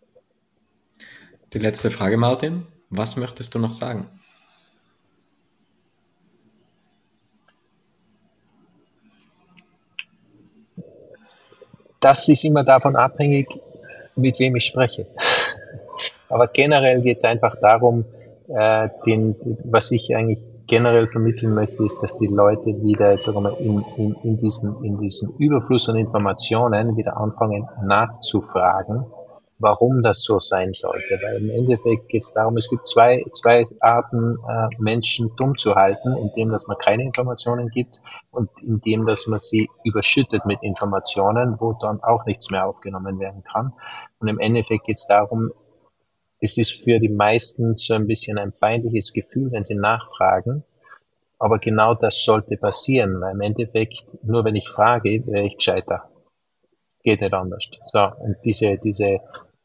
Die letzte Frage, Martin. Was möchtest du noch sagen? Das ist immer davon abhängig, mit wem ich spreche. Aber generell geht es einfach darum, was ich eigentlich generell vermitteln möchte, ist, dass die Leute wieder, jetzt sagen wir mal, in diesen Überfluss an Informationen wieder anfangen nachzufragen, warum das so sein sollte. Weil im Endeffekt geht es darum, es gibt zwei Arten, Menschen dumm zu halten, indem dass man keine Informationen gibt und indem dass man sie überschüttet mit Informationen, wo dann auch nichts mehr aufgenommen werden kann. Und im Endeffekt geht es darum, es ist für die meisten so ein bisschen ein peinliches Gefühl, wenn sie nachfragen. Aber genau das sollte passieren, weil im Endeffekt, nur wenn ich frage, wäre ich gescheiter. Geht nicht anders. So, und diese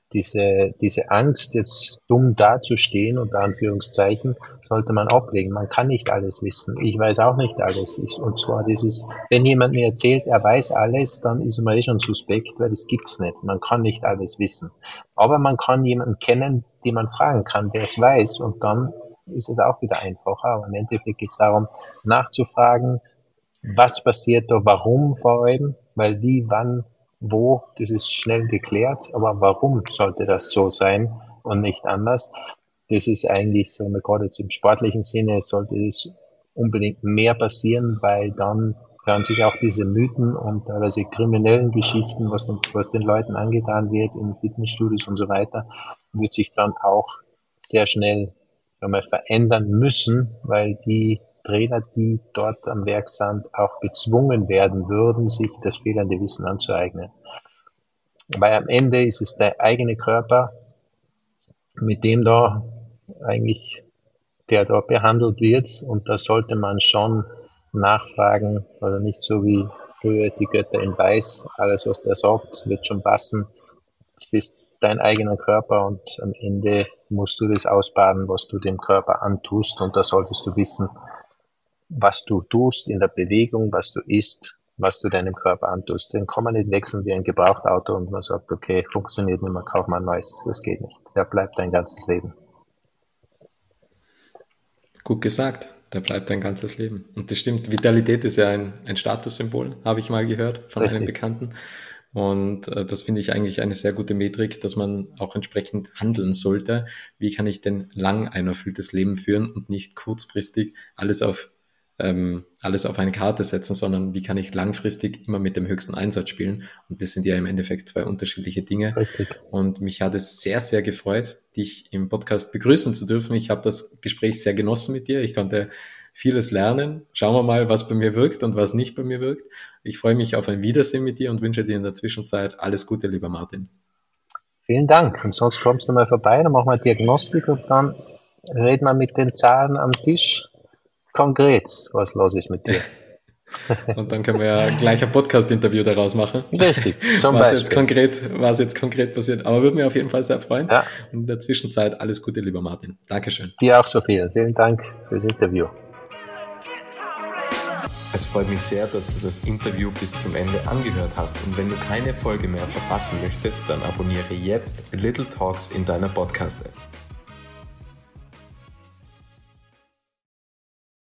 Angst, jetzt dumm dazustehen, unter Anführungszeichen, sollte man ablegen. Man kann nicht alles wissen. Ich weiß auch nicht alles. Und zwar wenn jemand mir erzählt, er weiß alles, dann ist man schon suspekt, weil das gibt's nicht. Man kann nicht alles wissen. Aber man kann jemanden kennen, den man fragen kann, der es weiß, und dann ist es auch wieder einfacher. Aber im Endeffekt geht es darum, nachzufragen, was passiert da, warum vor allem, weil wie, wann, wo, das ist schnell geklärt, aber warum sollte das so sein und nicht anders? Das ist eigentlich, so gerade jetzt im sportlichen Sinne, sollte es unbedingt mehr passieren, weil dann hören sich auch diese Mythen und teilweise kriminellen Geschichten, was den Leuten angetan wird in Fitnessstudios und so weiter, wird sich dann auch sehr schnell verändern müssen, weil die Trainer, die dort am Werk sind, auch gezwungen werden würden, sich das fehlende Wissen anzueignen. Weil am Ende ist es der eigene Körper, mit dem da eigentlich, der dort behandelt wird, und da sollte man schon nachfragen, oder nicht so wie früher die Götter in Weiß, alles was der sagt, wird schon passen. Es ist dein eigener Körper und am Ende musst du das ausbaden, was du dem Körper antust, und da solltest du wissen, was du tust in der Bewegung, was du isst, was du deinem Körper antust. Den kann man nicht wechseln wie ein Gebrauchtauto und man sagt, okay, funktioniert nicht mehr, kauf mal ein neues. Das geht nicht. Der bleibt dein ganzes Leben. Gut gesagt, der bleibt dein ganzes Leben. Und das stimmt, Vitalität ist ja ein Statussymbol, habe ich mal gehört von Richtig. einem Bekannten. Und das finde ich eigentlich eine sehr gute Metrik, dass man auch entsprechend handeln sollte. Wie kann ich denn lang ein erfülltes Leben führen und nicht kurzfristig alles auf eine Karte setzen, sondern wie kann ich langfristig immer mit dem höchsten Einsatz spielen? Und das sind ja im Endeffekt zwei unterschiedliche Dinge. Richtig. Und mich hat es sehr, sehr gefreut, dich im Podcast begrüßen zu dürfen. Ich habe das Gespräch sehr genossen mit dir. Ich konnte vieles lernen. Schauen wir mal, was bei mir wirkt und was nicht bei mir wirkt. Ich freue mich auf ein Wiedersehen mit dir und wünsche dir in der Zwischenzeit alles Gute, lieber Martin. Vielen Dank. Und sonst kommst du mal vorbei, dann machen wir Diagnostik und dann reden wir mit den Zahlen am Tisch konkret, was los ist mit dir. Und dann können wir ja gleich ein Podcast-Interview daraus machen. Richtig, zum was Beispiel. Was jetzt konkret passiert. Aber würde mich auf jeden Fall sehr freuen. Ja. Und in der Zwischenzeit alles Gute, lieber Martin. Dankeschön. Dir auch so viel. Vielen Dank fürs Interview. Es freut mich sehr, dass du das Interview bis zum Ende angehört hast. Und wenn du keine Folge mehr verpassen möchtest, dann abonniere jetzt Little Talks in deiner Podcast-App.